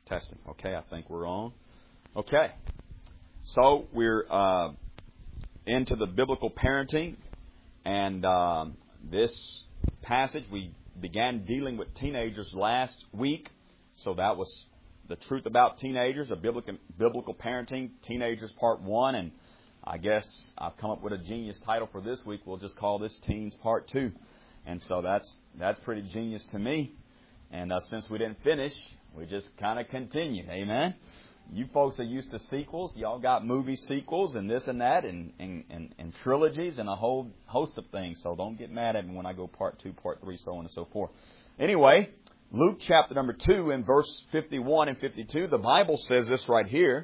Testing. Okay, I think we're on. Okay. So we're into the biblical parenting. And this passage, we began dealing with teenagers last week. So that was the truth about teenagers, a biblical parenting, teenagers part 1. And I guess I've come up with a genius title for this week. We'll just call this Teens Part 2. And so that's pretty genius to me. And since we didn't finish, we just kind of continued. Amen. You folks are used to sequels. Y'all got movie sequels and this and that and trilogies and a whole host of things. So don't get mad at me when I go part 2, part 3, so on and so forth. Anyway, Luke chapter number 2 and verse 51 and 52, the Bible says this right here.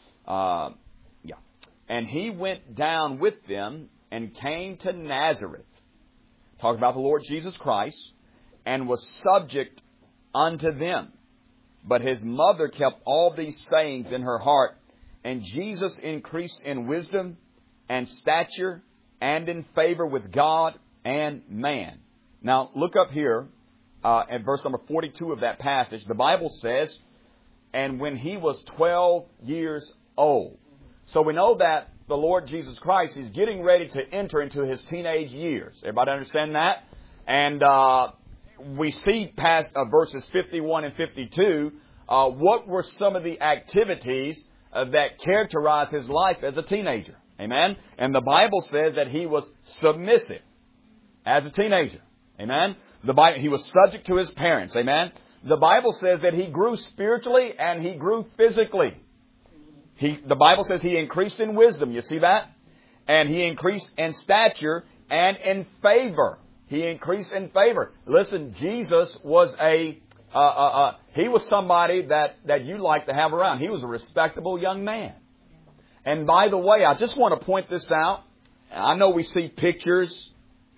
And he went down with them and came to Nazareth. Talk about the Lord Jesus Christ. And was subject unto them. But his mother kept all these sayings in her heart. And Jesus increased in wisdom and stature and in favor with God and man. Now, look up here at verse number 42 of that passage. The Bible says, and when he was 12 years old. So we know that the Lord Jesus Christ is getting ready to enter into his teenage years. Everybody understand that? And we see past verses 51 and 52, what were some of the activities that characterized his life as a teenager. Amen? And the Bible says that he was submissive as a teenager. Amen? He was subject to his parents. Amen? The Bible says that he grew spiritually and he grew physically. The Bible says he increased in wisdom. You see that? And he increased in stature and in favor. He increased in favor. Listen, Jesus was he was somebody that you like to have around. He was a respectable young man. And by the way, I just want to point this out. I know we see pictures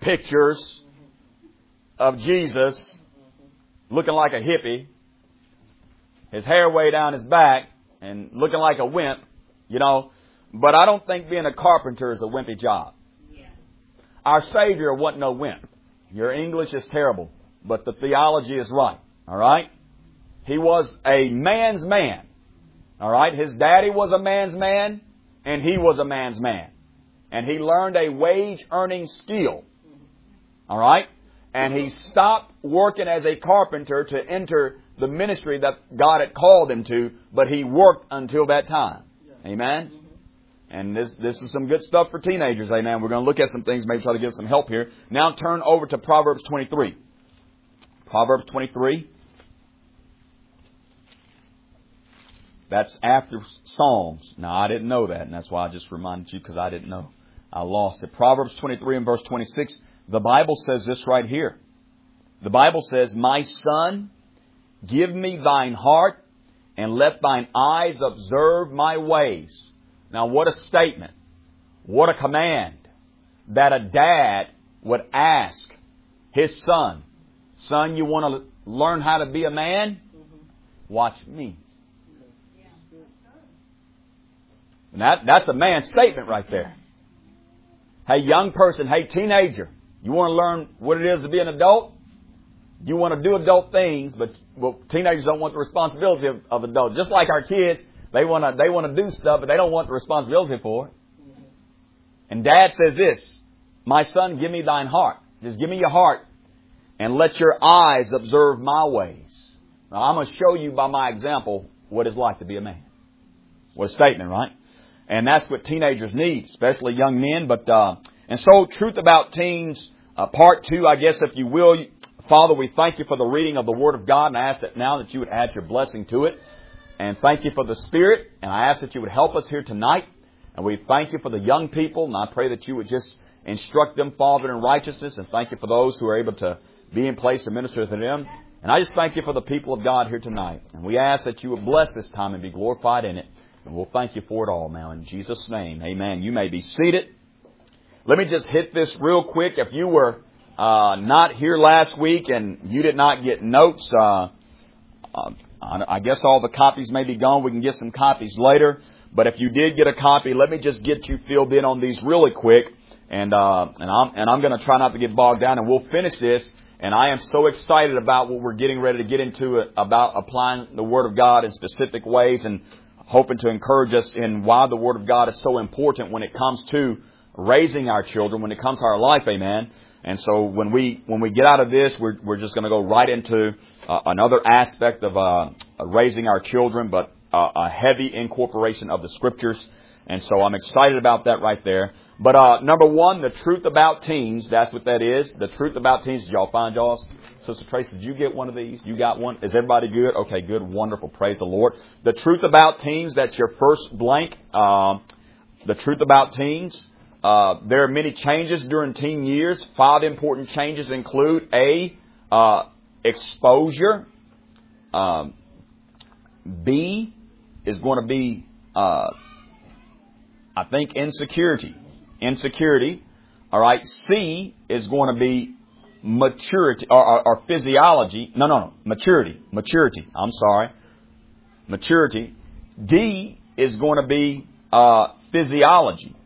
of Jesus looking like a hippie, his hair way down his back, and looking like a wimp, But I don't think being a carpenter is a wimpy job. Our Savior wasn't no wimp. Your English is terrible, but the theology is right. All right? He was a man's man. All right? His daddy was a man's man, and he was a man's man. And he learned a wage-earning skill. All right? And he stopped working as a carpenter to enter the ministry that God had called him to, but he worked until that time. Amen? And this is some good stuff for teenagers, amen. We're going to look at some things, maybe try to give some help here. Now turn over to Proverbs 23. Proverbs 23. That's after Psalms. Now, I didn't know that, and that's why I just reminded you, because I didn't know. I lost it. Proverbs 23 and verse 26. The Bible says this right here. The Bible says, my son, give me thine heart, and let thine eyes observe my ways. Now, what a statement. What a command that a dad would ask his son. Son, you want to learn how to be a man? Watch me. And that's a man's statement right there. Hey, young person, hey, teenager, you want to learn what it is to be an adult? You want to do adult things, but teenagers don't want the responsibility of adults. Just like our kids. They want to do stuff, but they don't want the responsibility for it. And Dad says this, my son, give me thine heart. Just give me your heart and let your eyes observe my ways. Now, I'm going to show you by my example what it's like to be a man. What a statement, right? And that's what teenagers need, especially young men. And so, truth about teens, part 2, I guess, if you will. Father, we thank you for the reading of the Word of God, and I ask that now that you would add your blessing to it. And thank you for the Spirit, and I ask that you would help us here tonight. And we thank you for the young people, and I pray that you would just instruct them, Father, in righteousness. And thank you for those who are able to be in place to minister to them. And I just thank you for the people of God here tonight. And we ask that you would bless this time and be glorified in it. And we'll thank you for it all now. In Jesus' name, amen. You may be seated. Let me just hit this real quick. If you were not here last week and you did not get notes, I guess all the copies may be gone. We can get some copies later. But if you did get a copy, let me just get you filled in on these really quick. And I'm going to try not to get bogged down. And we'll finish this. And I am so excited about what we're getting ready to get into about applying the Word of God in specific ways, and hoping to encourage us in why the Word of God is so important when it comes to raising our children, when it comes to our life, amen. And so when we get out of this, we're just going to go right into another aspect of raising our children, but a heavy incorporation of the Scriptures. And so I'm excited about that right there. But number one, the truth about teens. That's what that is. The truth about teens. Did y'all find y'all's? Sister Tracy, did you get one of these? You got one? Is everybody good? Okay, good. Wonderful. Praise the Lord. The truth about teens. That's your first blank. The truth about teens. There are many changes during teen years. 5 important changes include A, exposure. B is going to be, I think, insecurity. All right. C is going to be maturity or physiology. No. Maturity. I'm sorry. Maturity. D is going to be physiology.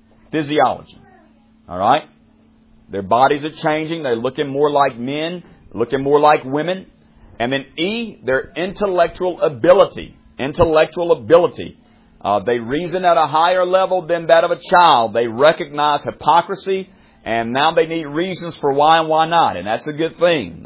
All right. Their bodies are changing. They're looking more like men, looking more like women. And then E, their intellectual ability. They reason at a higher level than that of a child. They recognize hypocrisy, and now they need reasons for why and why not. And that's a good thing.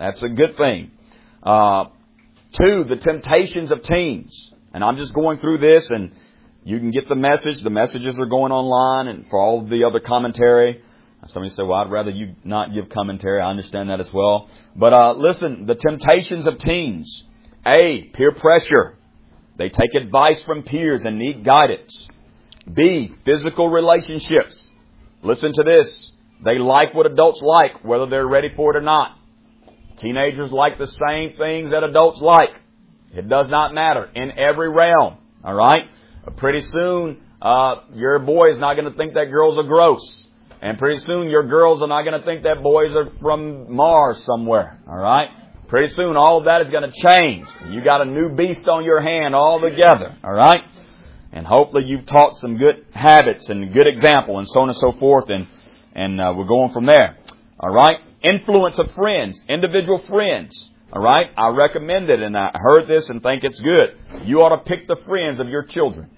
2, the temptations of teens. And I'm just going through this, and you can get the message. The messages are going online, and for all the other commentary. Somebody said, well, I'd rather you not give commentary. I understand that as well. But listen, the temptations of teens. A, peer pressure. They take advice from peers and need guidance. B, physical relationships. Listen to this. They like what adults like, whether they're ready for it or not. Teenagers like the same things that adults like. It does not matter in every realm. All right? Pretty soon, your boy is not going to think that girls are gross. And pretty soon, your girls are not going to think that boys are from Mars somewhere. All right? Pretty soon, all of that is going to change. You got a new beast on your hand altogether. All right? And hopefully you've taught some good habits and good example and so on and so forth. And we're going from there. All right? Influence of friends, individual friends. All right? I recommend it, and I heard this and think it's good. You ought to pick the friends of your children.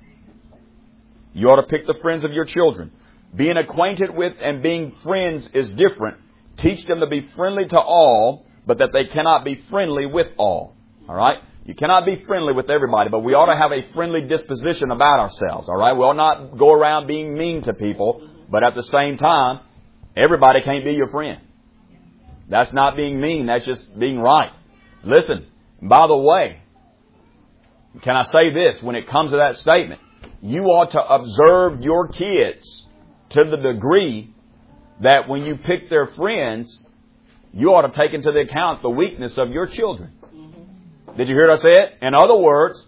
Being acquainted with and being friends is different. Teach them to be friendly to all, but that they cannot be friendly with all. All right? You cannot be friendly with everybody, but we ought to have a friendly disposition about ourselves. All right? We ought not go around being mean to people, but at the same time, everybody can't be your friend. That's not being mean. That's just being right. Listen, by the way, can I say this when it comes to that statement? You ought to observe your kids to the degree that when you pick their friends, you ought to take into account the weakness of your children. Did you hear what I said? In other words,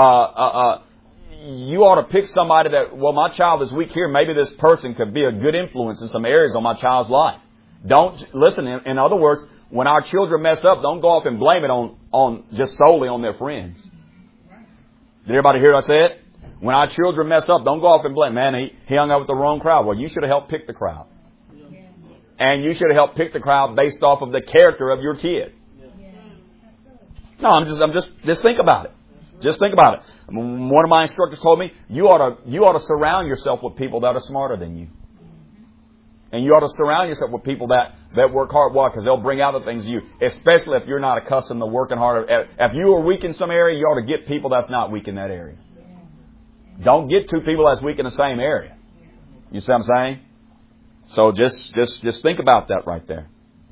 you ought to pick somebody that, well, my child is weak here. Maybe this person could be a good influence in some areas on my child's life. Listen, in other words, when our children mess up, don't go off and blame it on just solely on their friends. Did everybody hear what I said? When our children mess up, don't go off and blame, man, he hung out with the wrong crowd. Well, you should have helped pick the crowd. And you should have helped pick the crowd based off of the character of your kid. No, I'm just think about it. Just think about it. One of my instructors told me, you ought to surround yourself with people that are smarter than you. And you ought to surround yourself with people that work hard. Why? Because they'll bring out the things in you. Especially if you're not accustomed to working hard. If you are weak in some area, you ought to get people that's not weak in that area. Don't get 2 people that's weak in the same area. You see what I'm saying? So just think about that right there.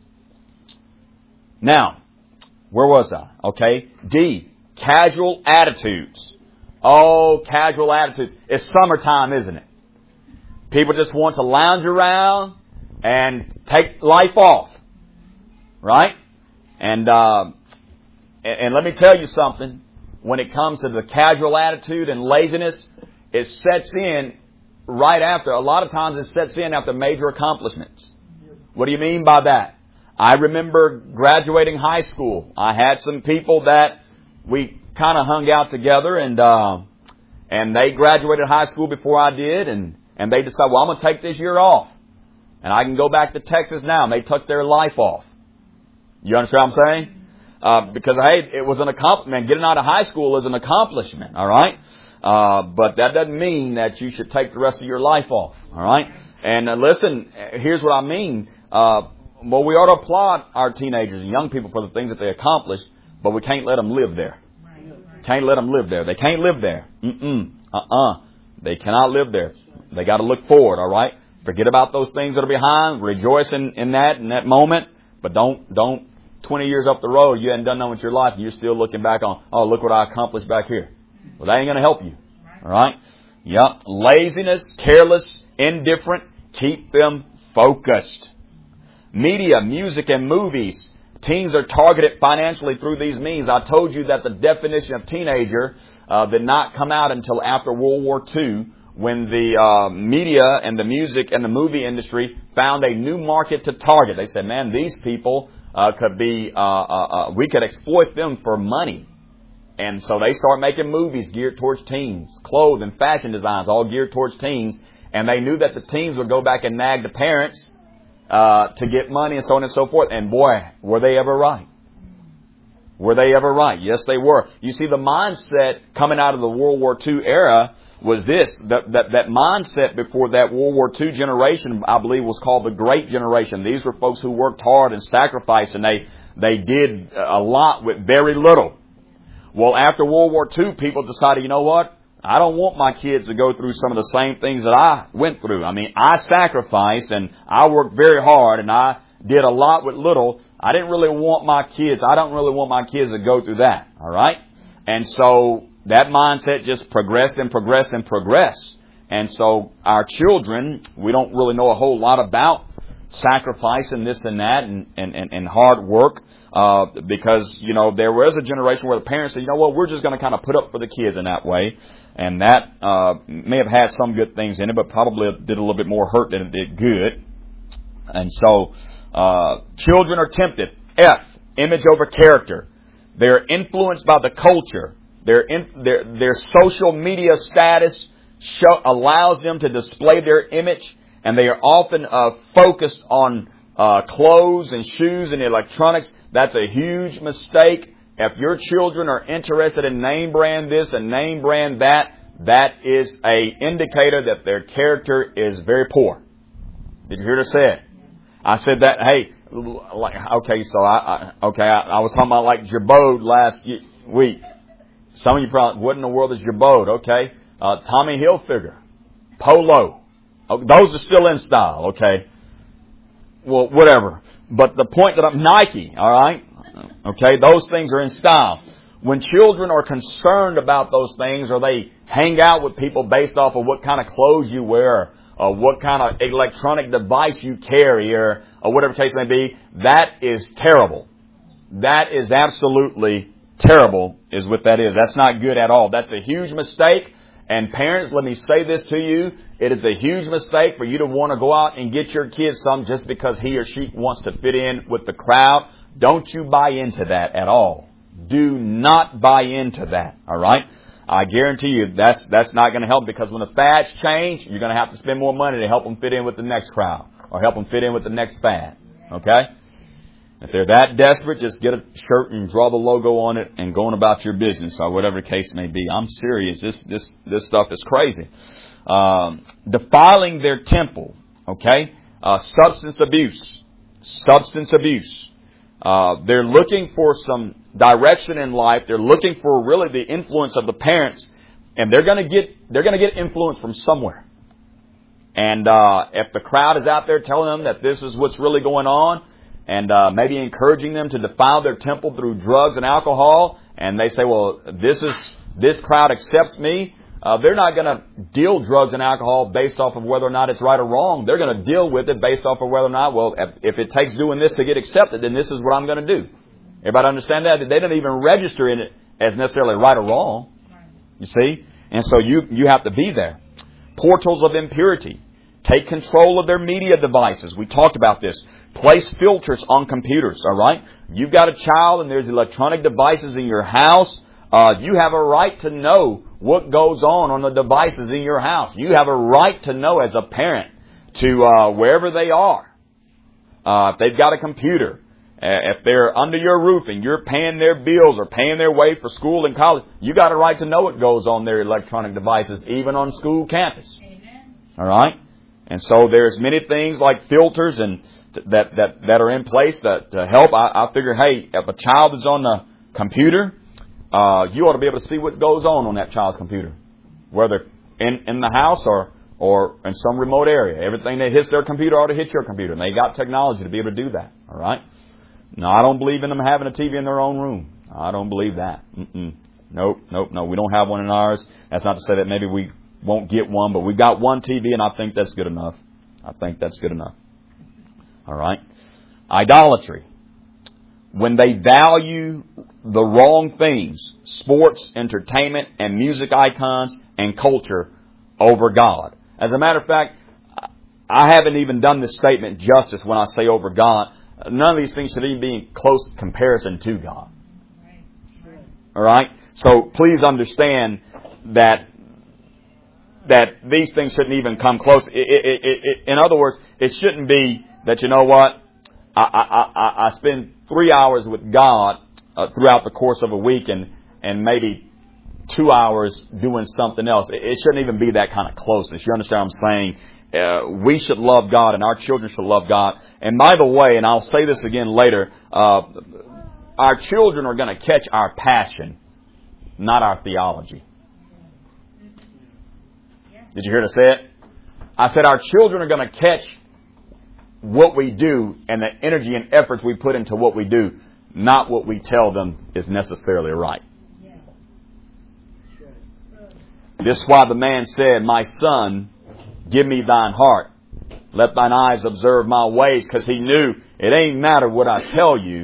Now, where was I? Okay. D, casual attitudes. Oh, casual attitudes. It's summertime, isn't it? People just want to lounge around and take life off. Right? And let me tell you something. When it comes to the casual attitude and laziness, it sets in right after. A lot of times it sets in after major accomplishments. What do you mean by that? I remember graduating high school. I had some people that we kind of hung out together, and they graduated high school before I did, and they decided, well, I'm going to take this year off, and I can go back to Texas now. And they took their life off. You understand what I'm saying? Because, hey, it was an accomplishment. Getting out of high school is an accomplishment, all right? But that doesn't mean that you should take the rest of your life off, all right? And listen, here's what I mean. Well, we ought to applaud our teenagers and young people for the things that they accomplish, but we can't let them live there. Can't let them live there. They can't live there. They cannot live there. They got to look forward, all right? Forget about those things that are behind. Rejoice in that moment. But don't 20 years up the road, you hadn't done nothing with your life, and you're still looking back on, oh, look what I accomplished back here. Well, that ain't going to help you. All right? Yep. Laziness, careless, indifferent, keep them focused. Media, music, and movies. Teens are targeted financially through these means. I told you that the definition of teenager did not come out until after World War II, when the media and the music and the movie industry found a new market to target. They said, man, these people could be, we could exploit them for money. And so they started making movies geared towards teens, clothes and fashion designs all geared towards teens. And they knew that the teens would go back and nag the parents to get money and so on and so forth. And boy, were they ever right. Were they ever right? Yes, they were. You see, the mindset coming out of the World War II era was this. That mindset before that World War II generation, I believe, was called the Great Generation. These were folks who worked hard and sacrificed, and they did a lot with very little. Well, after World War II, people decided, you know what? I don't want my kids to go through some of the same things that I went through. I mean, I sacrificed and I worked very hard and I did a lot with little. I don't really want my kids to go through that. All right? And so that mindset just progressed and progressed and progressed. And so our children, we don't really know a whole lot about sacrifice and this and that and hard work, because, you know, there was a generation where the parents said, you know what, we're just going to kind of put up for the kids in that way. And that may have had some good things in it, but probably did a little bit more hurt than it did good. And so children are tempted. F, image over character. They're influenced by the culture. Their social media status allows them to display their image. And they are often focused on clothes and shoes and electronics. That's a huge mistake. If your children are interested in name brand this and name brand that, that is a indicator that their character is very poor. Did you hear what I said? I said that, hey, okay, so I was talking about like Jabode last week. Some of you probably, what in the world is Jabode? Okay. Tommy Hilfiger. Polo. Those are still in style, okay? Well, whatever. But the point that Nike, all right? Okay, those things are in style. When children are concerned about those things, or they hang out with people based off of what kind of clothes you wear, or what kind of electronic device you carry, or whatever the case may be, that is terrible. That is absolutely terrible, is what that is. That's not good at all. That's a huge mistake. And parents, let me say this to you. It is a huge mistake for you to want to go out and get your kids some just because he or she wants to fit in with the crowd. Don't you buy into that at all. Do not buy into that. All right? I guarantee you that's not going to help, because when the fads change, you're going to have to spend more money to help them fit in with the next crowd or help them fit in with the next fad. Okay? If they're that desperate, just get a shirt and draw the logo on it and go on about your business, or whatever the case may be. I'm serious. This stuff is crazy. Defiling their temple. Okay? Substance abuse. Substance abuse. They're looking for some direction in life. They're looking for really the influence of the parents, and they're going to get influence from somewhere. And if the crowd is out there telling them that this is what's really going on, and maybe encouraging them to defile their temple through drugs and alcohol, and they say, well, this crowd accepts me, they're not going to deal drugs and alcohol based off of whether or not it's right or wrong. They're going to deal with it based off of whether or not, well, if it takes doing this to get accepted, then this is what I'm going to do. Everybody understand that? They don't even register in it as necessarily right or wrong. You see? And so you have to be there. Portals of impurity. Take control of their media devices. We talked about this. Place filters on computers, all right? You've got a child and there's electronic devices in your house. You have a right to know what goes on the devices in your house. You have a right to know as a parent to wherever they are. If they've got a computer If they're under your roof and you're paying their bills or paying their way for school and college, you got a right to know what goes on their electronic devices, even on school campus. Amen. All right? And so there's many things like filters and that are in place to help. I figure, hey, if a child is on the computer, you ought to be able to see what goes on that child's computer, whether in the house or in some remote area. Everything that hits their computer ought to hit your computer. And they got technology to be able to do that. All right? No, I don't believe in them having a TV in their own room. I don't believe that. Nope. We don't have one in ours. That's not to say that maybe we won't get one, but we've got one TV, and I think that's good enough. All right? Idolatry. When they value the wrong things, sports, entertainment, and music icons and culture over God. As a matter of fact, I haven't even done this statement justice when I say over God. None of these things should even be in close comparison to God. All right? So please understand that these things shouldn't even come close. In other words, it shouldn't be that, you know what, I spend 3 hours with God throughout the course of a week and maybe 2 hours doing something else. It shouldn't even be that kind of closeness. You understand what I'm saying? We should love God and our children should love God. And by the way, and I'll say this again later, our children are going to catch our passion, not our theology. Did you hear to say it? I said our children are going to catch what we do and the energy and efforts we put into what we do, not what we tell them is necessarily right. This is why the man said, my son, give me thine heart. Let thine eyes observe my ways. Because he knew it ain't matter what I tell you.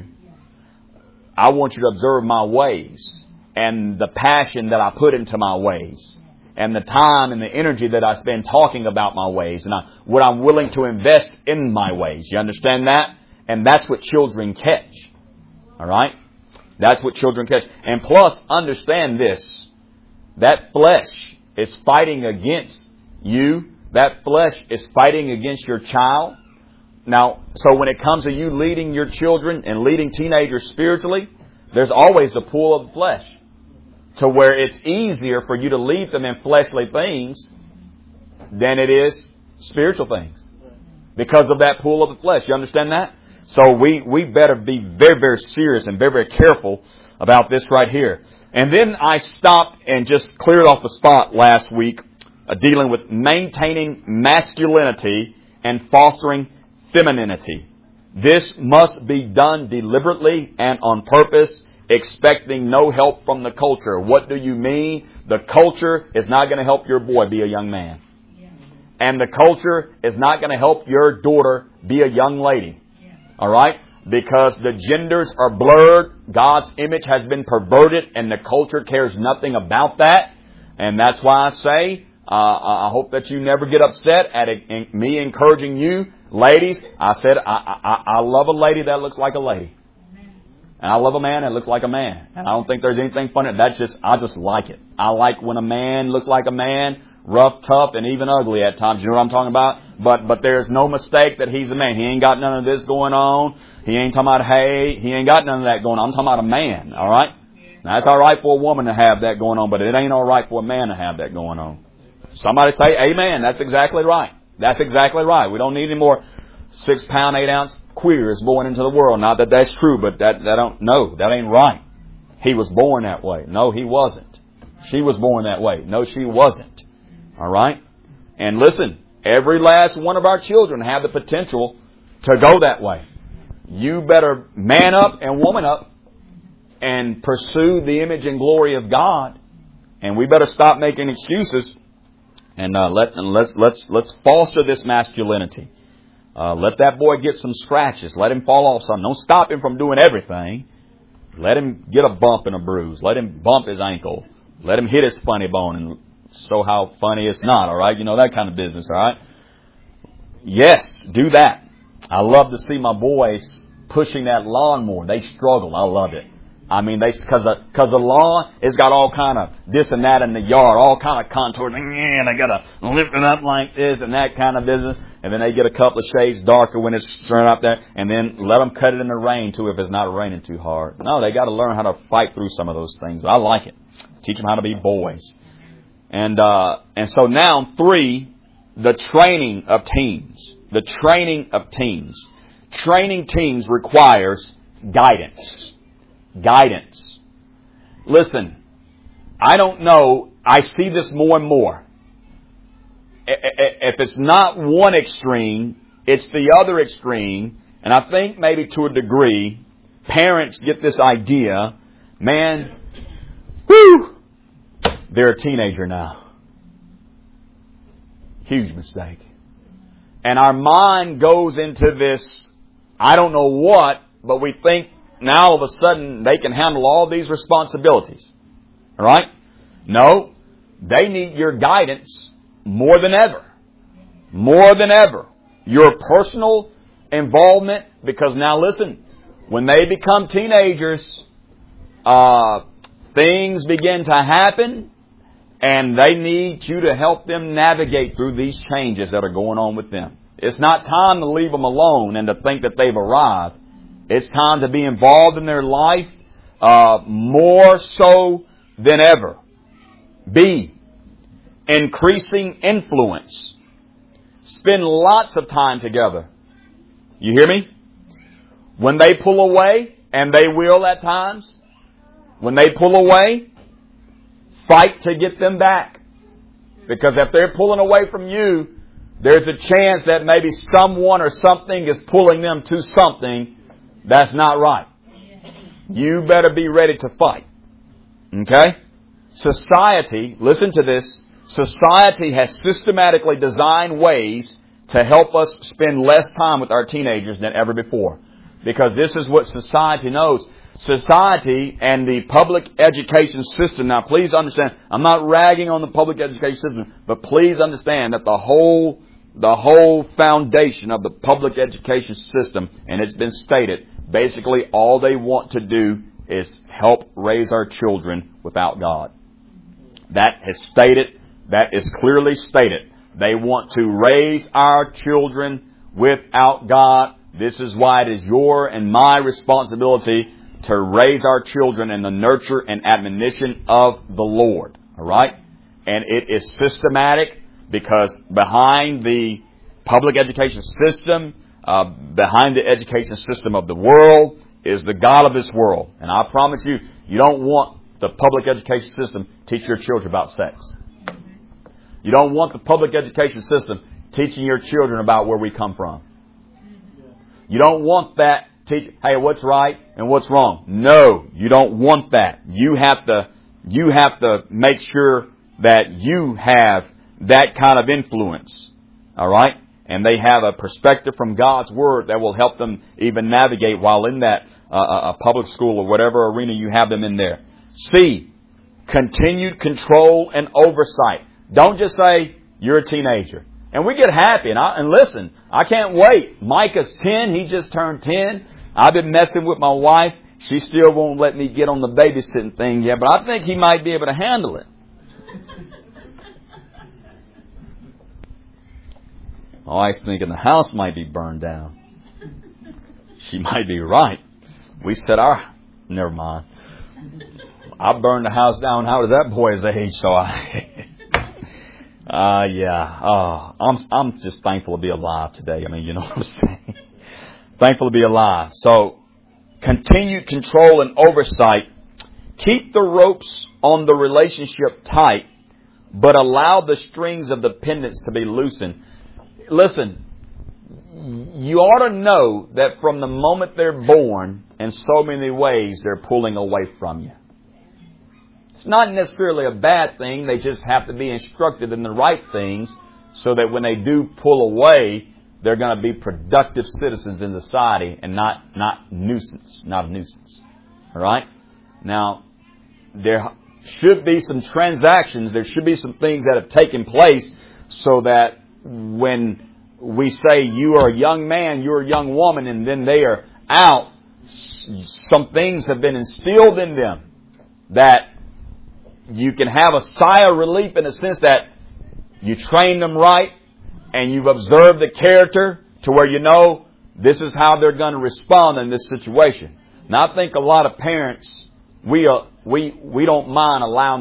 I want you to observe my ways. And the passion that I put into my ways. And the time and the energy that I spend talking about my ways. And what I'm willing to invest in my ways. You understand that? And that's what children catch. All right? That's what children catch. And plus, understand this. That flesh is fighting against you. That flesh is fighting against your child. Now, so when it comes to you leading your children and leading teenagers spiritually, there's always the pull of the flesh. To where it's easier for you to lead them in fleshly things than it is spiritual things. Because of that pull of the flesh. You understand that? So we better be very, very serious and very, very careful about this right here. And then I stopped and just cleared off the spot last week dealing with maintaining masculinity and fostering femininity. This must be done deliberately and on purpose, expecting no help from the culture. What do you mean? The culture is not going to help your boy be a young man. And the culture is not going to help your daughter be a young lady. All right? Because the genders are blurred. God's image has been perverted and the culture cares nothing about that. And that's why I say, I hope that you never get upset at me encouraging you. Ladies, I said, I love a lady that looks like a lady. And I love a man that looks like a man. And I don't think there's anything funny. I just like it. I like when a man looks like a man, rough, tough, and even ugly at times. You know what I'm talking about? But there's no mistake that he's a man. He ain't got none of this going on. He ain't talking about hate. He ain't got none of that going on. I'm talking about a man. All right? Now, it's all right for a woman to have that going on, but it ain't all right for a man to have that going on. Somebody say amen. That's exactly right. That's exactly right. We don't need any more 6-pound, 8-ounce queers born into the world. Not that that's true, but that ain't right. He was born that way. No, he wasn't. She was born that way. No, she wasn't. All right? And listen, every last one of our children have the potential to go that way. You better man up and woman up and pursue the image and glory of God. And we better stop making excuses and let's foster this masculinity. Let that boy get some scratches. Let him fall off something. Don't stop him from doing everything. Let him get a bump and a bruise. Let him bump his ankle. Let him hit his funny bone and show how funny it's not, all right? You know, that kind of business, all right? Yes, do that. I love to see my boys pushing that lawnmower. They struggle. I love it. I mean, because the lawn has got all kind of this and that in the yard, all kind of contours. And they got to lift it up like this and that kind of business. and then they get a couple of shades darker when it's sun up there, and then let them cut it in the rain too if it's not raining too hard. No, they got to learn how to fight through some of those things. But I like it. Teach them how to be boys. And so now 3, the training of teens. The training of teens. Training teens requires guidance. Guidance. Listen, I don't know. I see this more and more. If it's not one extreme, it's the other extreme. And I think maybe to a degree, parents get this idea, man, whew, they're a teenager now. Huge mistake. And our mind goes into this, I don't know what, but we think now all of a sudden they can handle all these responsibilities. All right? No, they need your guidance more than ever. More than ever. Your personal involvement, because now listen, when they become teenagers, things begin to happen, and they need you to help them navigate through these changes that are going on with them. It's not time to leave them alone and to think that they've arrived. It's time to be involved in their life more so than ever. B, increasing influence. Spend lots of time together. You hear me? When they pull away, and they will at times, when they pull away, fight to get them back. Because if they're pulling away from you, there's a chance that maybe someone or something is pulling them to something that's not right. You better be ready to fight. Okay? Society, listen to this, society has systematically designed ways to help us spend less time with our teenagers than ever before. Because this is what society knows. Society and the public education system. Now, please understand, I'm not ragging on the public education system, but please understand that the whole foundation of the public education system, and it's been stated, basically all they want to do is help raise our children without God. That is clearly stated. They want to raise our children without God. This is why it is your and my responsibility to raise our children in the nurture and admonition of the Lord. All right? And it is systematic because behind the public education system, behind the education system of the world is the God of this world. And I promise you, you don't want the public education system to teach your children about sex. You don't want the public education system teaching your children about where we come from. You don't want that teach, hey, what's right and what's wrong. No, you don't want that. You have to make sure that you have that kind of influence. All right? And they have a perspective from God's Word that will help them even navigate while in that public school or whatever arena you have them in there. C, continued control and oversight. Don't just say, you're a teenager. And we get happy. And listen, I can't wait. Micah's 10. He just turned 10. I've been messing with my wife. She still won't let me get on the babysitting thing yet. But I think he might be able to handle it. Oh, I was thinking the house might be burned down. She might be right. We said never mind. I burned the house down when I was that boy's age, so I'm just thankful to be alive today. I mean, you know what I'm saying? Thankful to be alive. So, continued control and oversight. Keep the ropes on the relationship tight, but allow the strings of dependence to be loosened. Listen, you ought to know that from the moment they're born, in so many ways, they're pulling away from you. It's not necessarily a bad thing. They just have to be instructed in the right things so that when they do pull away, they're going to be productive citizens in society and not a nuisance. All right? Now, there should be some transactions. There should be some things that have taken place so that when we say you are a young man, you're a young woman, and then they are out, some things have been instilled in them that you can have a sigh of relief in the sense that you train them right and you've observed the character to where you know this is how they're going to respond in this situation. Now, I think a lot of parents, we don't mind allowing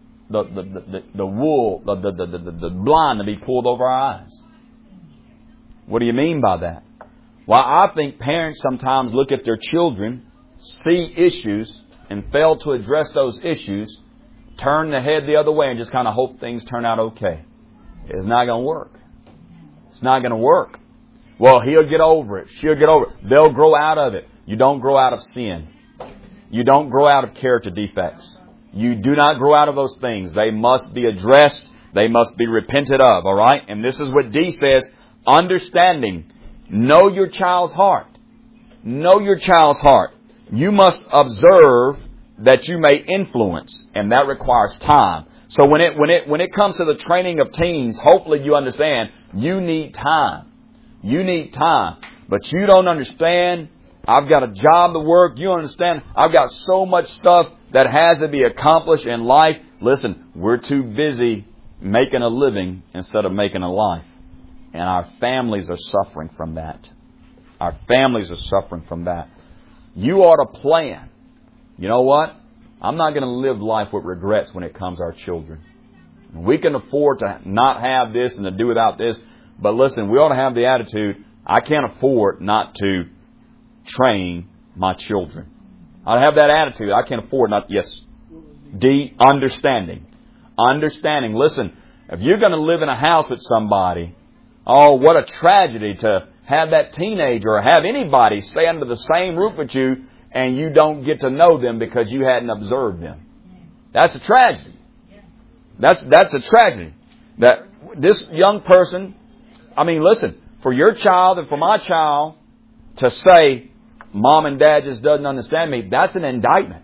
the wool, the blind to be pulled over our eyes. What do you mean by that? Well, I think parents sometimes look at their children, see issues, and fail to address those issues, turn the head the other way, and just kind of hope things turn out okay. It's not going to work. It's not going to work. Well, he'll get over it. She'll get over it. They'll grow out of it. You don't grow out of sin. You don't grow out of character defects. You do not grow out of those things. They must be addressed. They must be repented of. All right? And this is what D says. Understanding. Know your child's heart. Know your child's heart. You must observe that you may influence. And that requires time. So when it comes to the training of teens, hopefully you understand you need time. You need time. But you don't understand. I've got a job to work. You understand. I've got so much stuff that has to be accomplished in life. Listen, we're too busy making a living instead of making a life. And our families are suffering from that. Our families are suffering from that. You ought to plan. You know what? I'm not going to live life with regrets when it comes to our children. We can afford to not have this and to do without this. But listen, we ought to have the attitude, I can't afford not to train my children. I have that attitude. I can't afford not. Yes. D, understanding. Understanding. Listen, if you're going to live in a house with somebody, oh, what a tragedy to have that teenager or have anybody stay under the same roof with you and you don't get to know them because you hadn't observed them. That's a tragedy. That's a tragedy. That this young person, I mean, listen, for your child and for my child to say, Mom and Dad just doesn't understand me, that's an indictment.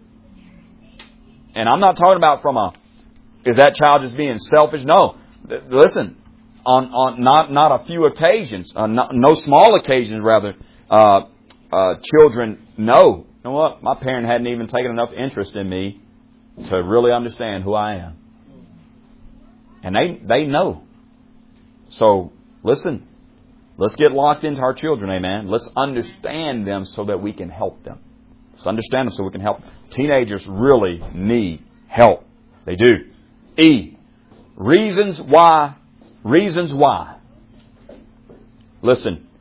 And I'm not talking about is that child just being selfish? No. Listen, on not a few occasions, no small occasions rather, children know, you know what, my parent hadn't even taken enough interest in me to really understand who I am. And they know. So, listen, let's get locked into our children, amen. Let's understand them so that we can help them. Let's understand them so we can help them. Teenagers really need help. They do. E, reasons why. Reasons why. Listen.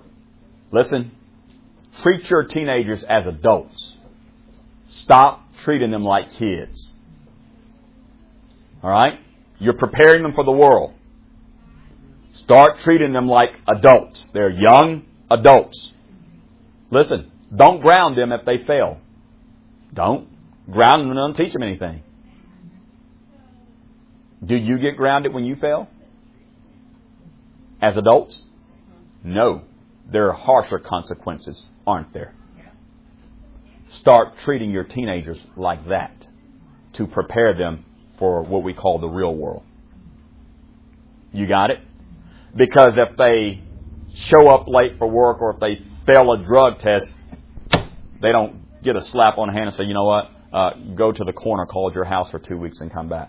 Treat your teenagers as adults. Stop treating them like kids. All right? You're preparing them for the world. Start treating them like adults. They're young adults. Listen, don't ground them if they fail. Don't. Ground them and don't teach them anything. Do you get grounded when you fail? As adults? No. There are harsher consequences, aren't there? Start treating your teenagers like that to prepare them for what we call the real world. You got it? Because if they show up late for work or if they fail a drug test, they don't get a slap on the hand and say, you know what, go to the corner, call your house for 2 weeks and come back.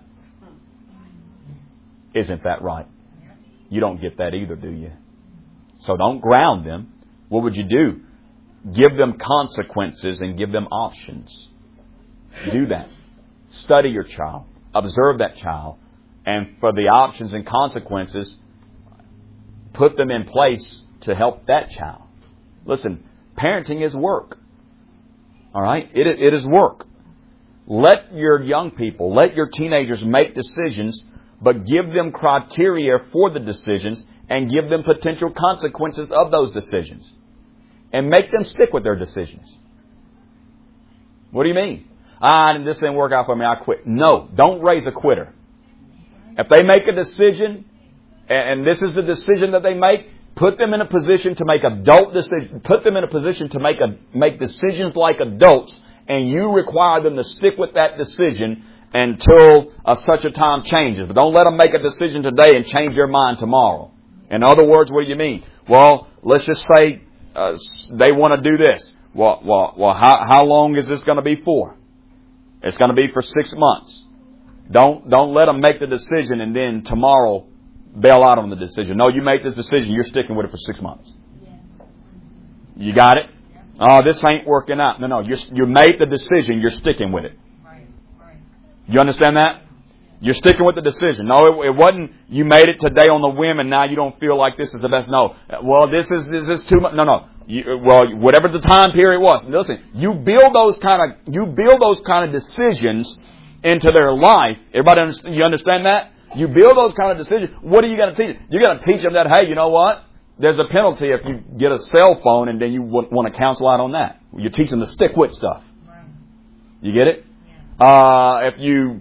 Isn't that right? You don't get that either, do you? So don't ground them. What would you do? Give them consequences and give them options. Do that. Study your child. Observe that child. And for the options and consequences, put them in place to help that child. Listen, parenting is work. All right? It is work. Let your young people, let your teenagers make decisions, but give them criteria for the decisions and give them potential consequences of those decisions. And make them stick with their decisions. What do you mean? This didn't work out for me, I quit. No, don't raise a quitter. If they make a decision, and this is the decision that they make, put them in a position to make adult decisions. Put them in a position to make decisions like adults, and you require them to stick with that decision until such a time changes. But don't let them make a decision today and change their mind tomorrow. In other words, what do you mean? Well, let's just say they want to do this. Well, how long is this going to be for? It's going to be for 6 months. Don't let them make the decision and then tomorrow bail out on the decision. No, you make this decision. You're sticking with it for 6 months. You got it? Oh, this ain't working out. No, you made the decision. You're sticking with it. You understand that? You're sticking with the decision. No, it wasn't you made it today on the whim and now you don't feel like this is the best. No. Well, this is too much. No. Whatever the time period was. Listen, you build those kind of decisions into their life. Everybody you understand that? You build those kind of decisions. What are you going to teach them? You're going to teach them that, hey, you know what? There's a penalty if you get a cell phone and then you want to counsel out on that. You teach them to stick with stuff. You get it? If you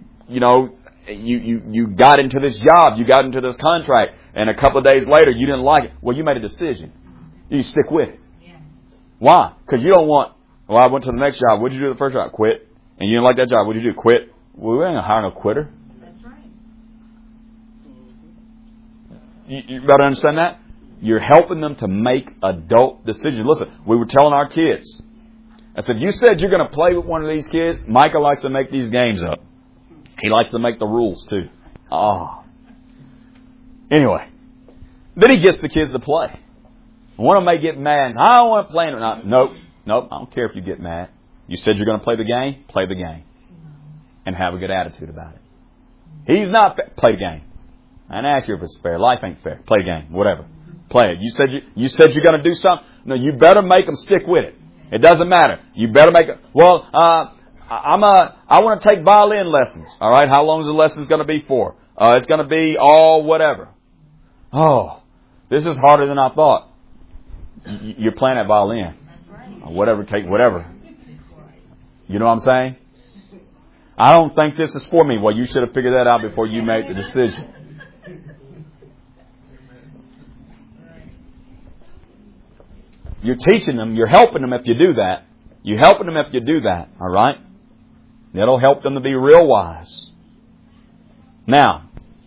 got into this job, you got into this contract, and a couple of days later you didn't like it. Well, you made a decision. You stick with it. Why? Because you don't want, well, I went to the next job. What did you do the first job? Quit. And you didn't like that job. What did you do? Quit. Well, we ain't going to hire no quitter. That's right. You better understand that? You're helping them to make adult decisions. Listen, we were telling our kids. I said, you said you're going to play with one of these kids. Micah likes to make these games up. He likes to make the rules too. Anyway, then he gets the kids to play. One of them may get mad and say, I don't want to play. Nope. I don't care if you get mad. You said you're going to play the game. Play the game. And have a good attitude about it. He's not play the game. I didn't ask you if it's fair. Life ain't fair. Play the game. Whatever. Play it. You said you're going to do something. No, you better make them stick with it. It doesn't matter. You better make it. Well, I want to take violin lessons. All right. How long is the lesson going to be for? It's going to be all whatever. Oh, this is harder than I thought. You're playing that violin. Whatever. Take whatever. You know what I'm saying? I don't think this is for me. Well, you should have figured that out before you made the decision. You're teaching them. You're helping them if you do that. You're helping them if you do that. All right? That'll help them to be real wise. Now,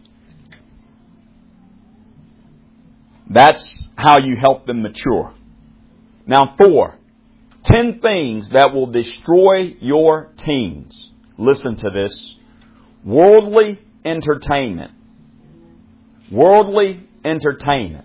that's how you help them mature. Now, 10 things that will destroy your teens. Listen to this. Worldly entertainment. Worldly entertainment.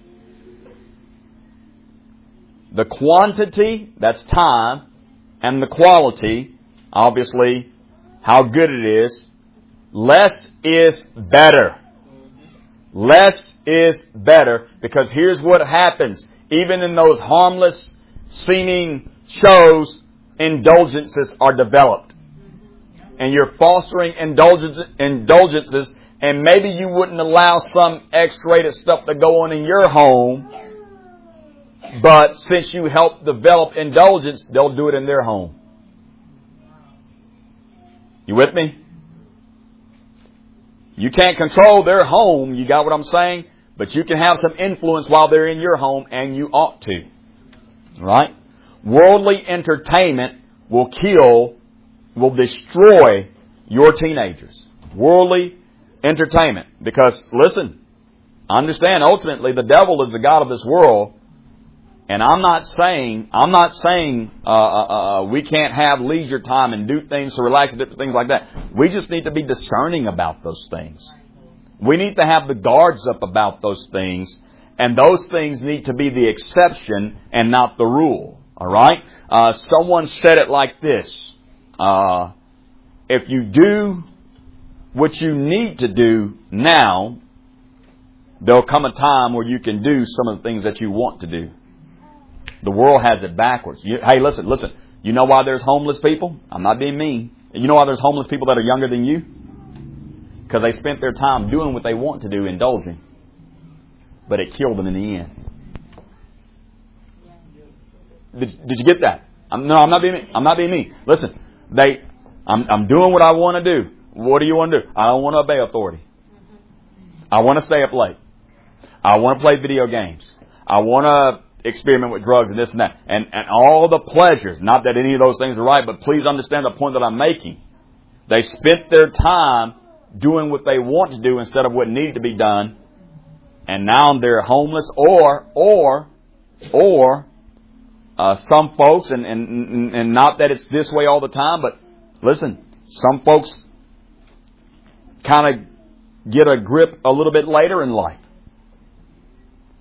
The quantity, that's time, and the quality, obviously, how good it is. Less is better. Less is better, because here's what happens. Even in those harmless seeming shows, indulgences are developed. And you're fostering indulgences, and maybe you wouldn't allow some X-rated stuff to go on in your home, but since you help develop indulgence, they'll do it in their home. You with me? You can't control their home, you got what I'm saying? But you can have some influence while they're in your home, and you ought to. Right? Worldly entertainment will destroy your teenagers. Worldly entertainment. Because, listen, understand, ultimately, the devil is the god of this world. And I'm not saying we can't have leisure time and do things to relax and different things like that. We just need to be discerning about those things. We need to have the guards up about those things. And those things need to be the exception and not the rule. All right? Someone said it like this. If you do what you need to do now, there'll come a time where you can do some of the things that you want to do. The world has it backwards. Hey, listen. You know why there's homeless people? I'm not being mean. You know why there's homeless people that are younger than you? Because they spent their time doing what they want to do, indulging. But it killed them in the end. Did you get that? I'm not being mean. Listen, I'm doing what I want to do. What do you want to do? I don't want to obey authority. I want to stay up late. I want to play video games. I want to experiment with drugs and this and that. And all the pleasures. Not that any of those things are right, but please understand the point that I'm making. They spent their time doing what they want to do instead of what needed to be done. And now they're homeless or some folks, and not that it's this way all the time, but listen, some folks kind of get a grip a little bit later in life.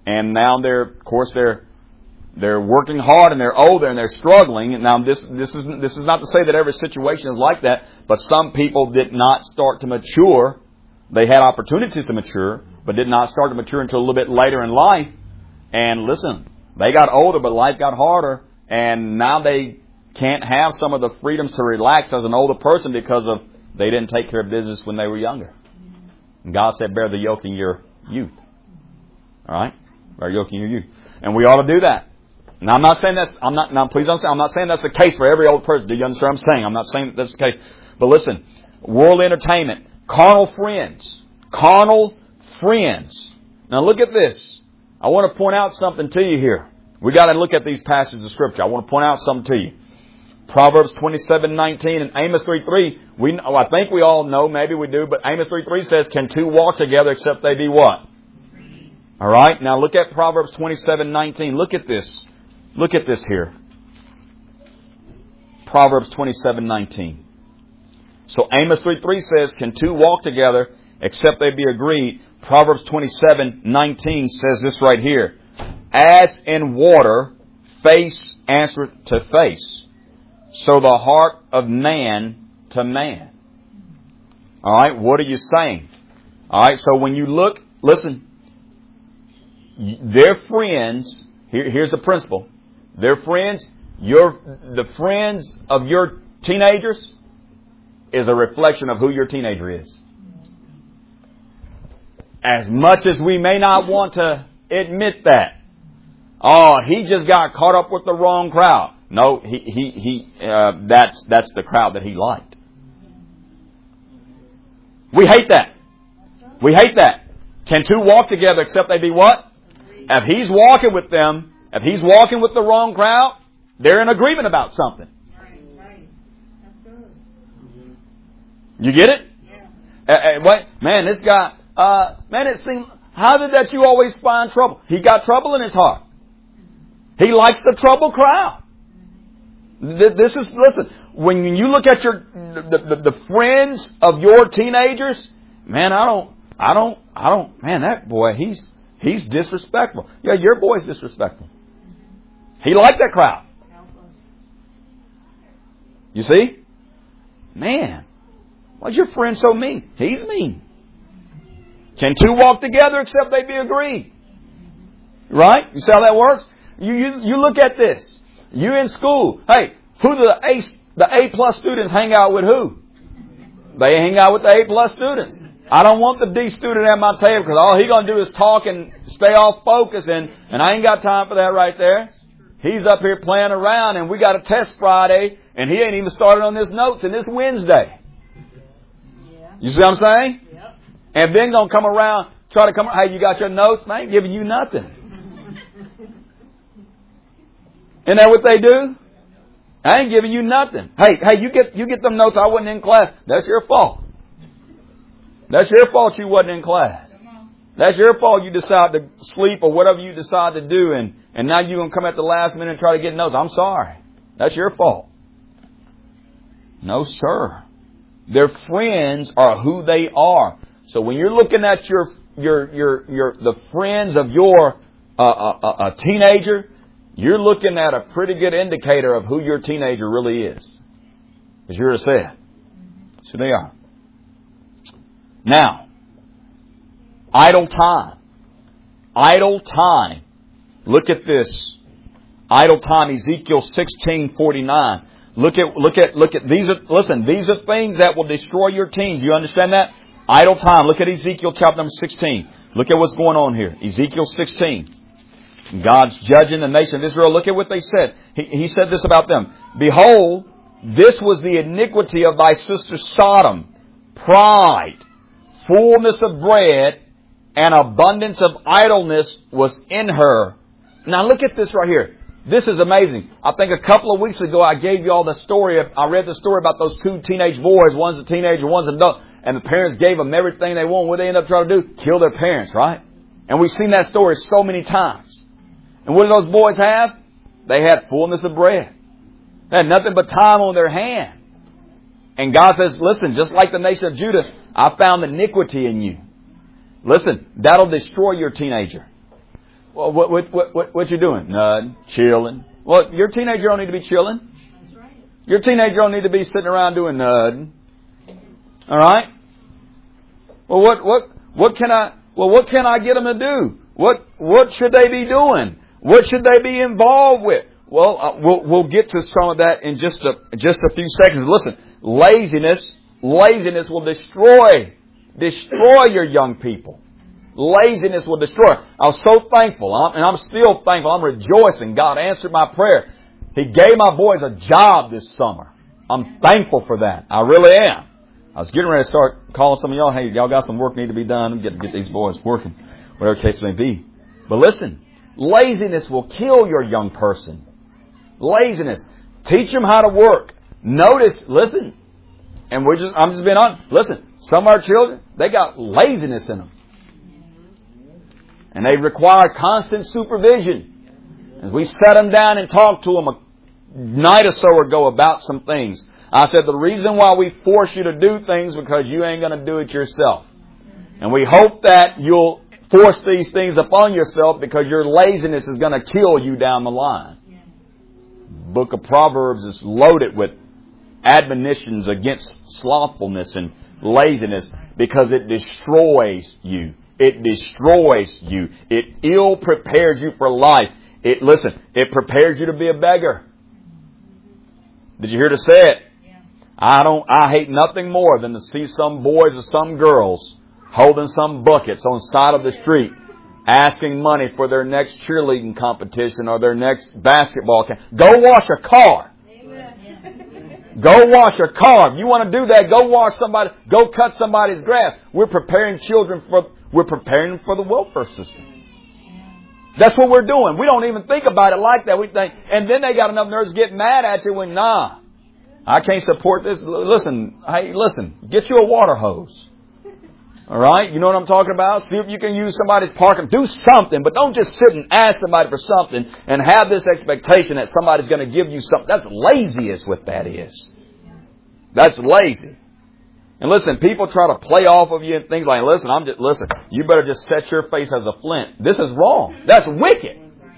and now they're working hard and they're older and they're struggling. And now this is not to say that every situation is like that, but some people did not start to mature. They had opportunities to mature, but did not start to mature until a little bit later in life. And listen, they got older, but life got harder, and now they can't have some of the freedoms to relax as an older person because of they didn't take care of business when they were younger. And God said, bear the yoke in your youth. All right? Bear the yoke in your youth. And we ought to do that. Now, I'm not saying that's, please don't say, I'm not saying that's the case for every old person. Do you understand what I'm saying? I'm not saying that's the case. But listen, worldly entertainment, carnal friends. Now look at this. I want to point out something to you here. We got to look at these passages of Scripture. I want to point out something to you. Proverbs 27:19 and Amos 3:3. I think we all know, maybe we do, but Amos 3:3 says, can two walk together except they be what? All right. Now look at Proverbs 27:19. Look at this. Look at this here. Proverbs 27:19. So Amos 3:3 says, can two walk together except they be agreed? Proverbs 27:19 says this right here. As in water, face answereth to face, so the heart of man to man. All right, what are you saying? All right, so when you look, listen, their friends, here's the principle. Their friends, the friends of your teenagers is a reflection of who your teenager is. As much as we may not want to admit that. Oh, he just got caught up with the wrong crowd. No, that's the crowd that he liked. We hate that. We hate that. Can two walk together except they be what? If he's walking with them, if he's walking with the wrong crowd, they're in agreement about something. Right. That's good. You get it? Yeah. Man, this guy, it seems, how is it that you always find trouble? He got trouble in his heart. He likes the troubled crowd. Listen, when you look at the friends of your teenagers, man, man, that boy, he's disrespectful. Yeah, your boy's disrespectful. He liked that crowd. You see? Man, why's your friend so mean? He's mean. Can two walk together except they be agreed? Right? You see how that works? You look at this. You in school. Hey, who the A+ students hang out with who? They hang out with the A+ students. I don't want the D student at my table because all he going to do is talk and stay off focus, and I ain't got time for that right there. He's up here playing around, and we got a test Friday, and he ain't even started on his notes, and it's Wednesday. You see what I'm saying? Yep. And then going to come around, hey, you got your notes? I ain't giving you nothing. Isn't that what they do? I ain't giving you nothing. Hey, you get them notes. I wasn't in class. That's your fault. That's your fault you wasn't in class. That's your fault you decide to sleep or whatever you decide to do, and now you're going to come at the last minute and try to get notes. I'm sorry. That's your fault. No, sir. Their friends are who they are. So when you're looking at the friends of your a teenager, you're looking at a pretty good indicator of who your teenager really is. As you're said. So they are. Now, idle time. Idle time. Look at this. Idle time, Ezekiel 16:49. Look at these are things that will destroy your teens. You understand that? Idle time. Look at Ezekiel chapter number 16. Look at what's going on here. Ezekiel 16. God's judging the nation of Israel. Look at what they said. He said this about them. Behold, this was the iniquity of thy sister Sodom. Pride, fullness of bread, and abundance of idleness was in her. Now look at this right here. This is amazing. I think a couple of weeks ago I gave you all the story. I read the story about those two teenage boys. One's a teenager, one's an adult. And the parents gave them everything they want. What they end up trying to do? Kill their parents, right? And we've seen that story so many times. And what did those boys have? They had fullness of bread. They had nothing but time on their hand. And God says, listen, just like the nation of Judah, I found iniquity in you. Listen, that'll destroy your teenager. Well, what you doing? Nothing. Chilling. Well, your teenager don't need to be chilling. That's right. Your teenager don't need to be sitting around doing nothing. All right? Well, what can I get them to do? What should they be doing? What should they be involved with? Well, we'll get to some of that in just a few seconds. Listen, laziness will destroy your young people. Laziness will destroy. I was so thankful, and I'm still thankful. I'm rejoicing. God answered my prayer. He gave my boys a job this summer. I'm thankful for that. I really am. I was getting ready to start calling some of y'all, hey, y'all got some work need to be done. I'm getting to get these boys working, whatever the case may be. But listen, laziness will kill your young person. Laziness. Teach them how to work. Notice, listen, and I'm just being honest. Listen, some of our children, they got laziness in them. And they require constant supervision. As we set them down and talk to them a night or so ago about some things, I said the reason why we force you to do things because you ain't going to do it yourself. And we hope that you'll force these things upon yourself because your laziness is going to kill you down the line. Book of Proverbs is loaded with admonitions against slothfulness and laziness because it destroys you. It destroys you. It ill prepares you for life. It prepares you to be a beggar. Did you hear to say it? I hate nothing more than to see some boys or some girls holding some buckets on the side of the street asking money for their next cheerleading competition or their next basketball camp. Go wash a car. Go wash a car. If you want to do that, go cut somebody's grass. We're preparing them for the welfare system. That's what we're doing. We don't even think about it like that. We think, and then they got enough nerves to get mad at you when, I can't support this. Listen, get you a water hose. All right? You know what I'm talking about? See if you can use somebody's parking. Do something, but don't just sit and ask somebody for something and have this expectation that somebody's going to give you something. That's lazy is what that is. That's lazy. And listen, people try to play off of you and things like, listen, you better just set your face as a flint. This is wrong. That's wicked.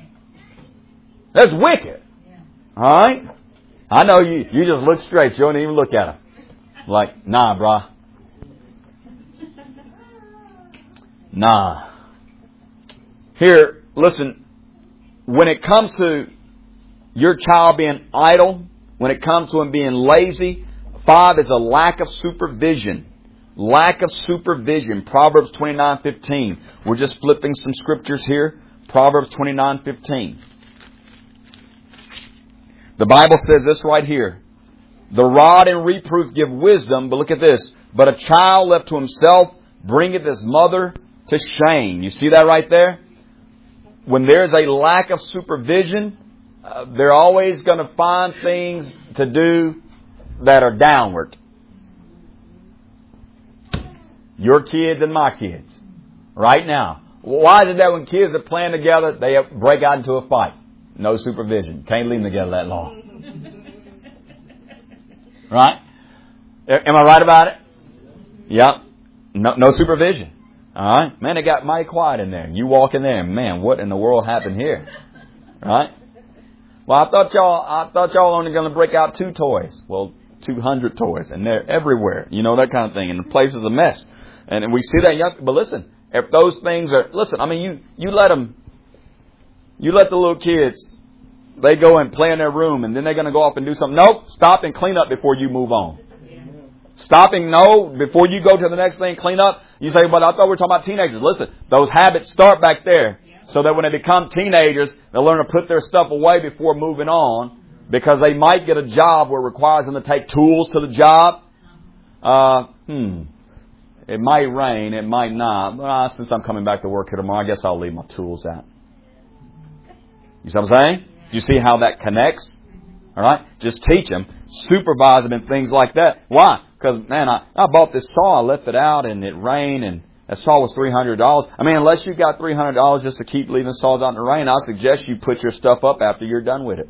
That's wicked. All right? I know you just look straight. You don't even look at them. Like, nah, brah. Nah. Here, listen, when it comes to your child being idle, when it comes to him being lazy, 5 is a lack of supervision. Lack of supervision. Proverbs 29:15. We're just flipping some scriptures here. Proverbs 29:15. The Bible says this right here. The rod and reproof give wisdom, but look at this. But a child left to himself bringeth his mother to shame. You see that right there? When there's a lack of supervision, they're always going to find things to do that are downward. Your kids and my kids. Right now. Why is it that when kids are playing together, they break out into a fight? No supervision. Can't leave them together that long. Right? Am I right about it? Yep. No supervision. All right? Man, it got mighty quiet in there. You walk in there and, man, what in the world happened here? Right? Well, I thought y'all only going to break out 2 toys. Well, 200 toys, and they're everywhere. You know, that kind of thing. And the place is a mess. And we see that. But listen, if those things are, you let the little kids, they go and play in their room, and then they're going to go off and do something. Nope, stop and clean up before you move on. Before you go to the next thing, clean up. You say, but I thought we were talking about teenagers. Listen, those habits start back there so that when they become teenagers, they'll learn to put their stuff away before moving on because they might get a job where it requires them to take tools to the job. It might rain, it might not. But since I'm coming back to work here tomorrow, I guess I'll leave my tools out. You see what I'm saying? Do you see how that connects? All right? Just teach them. Supervise them and things like that. Why? Because, man, I bought this saw. I left it out and it rained and that saw was $300. I mean, unless you've got $300 just to keep leaving saws out in the rain, I suggest you put your stuff up after you're done with it.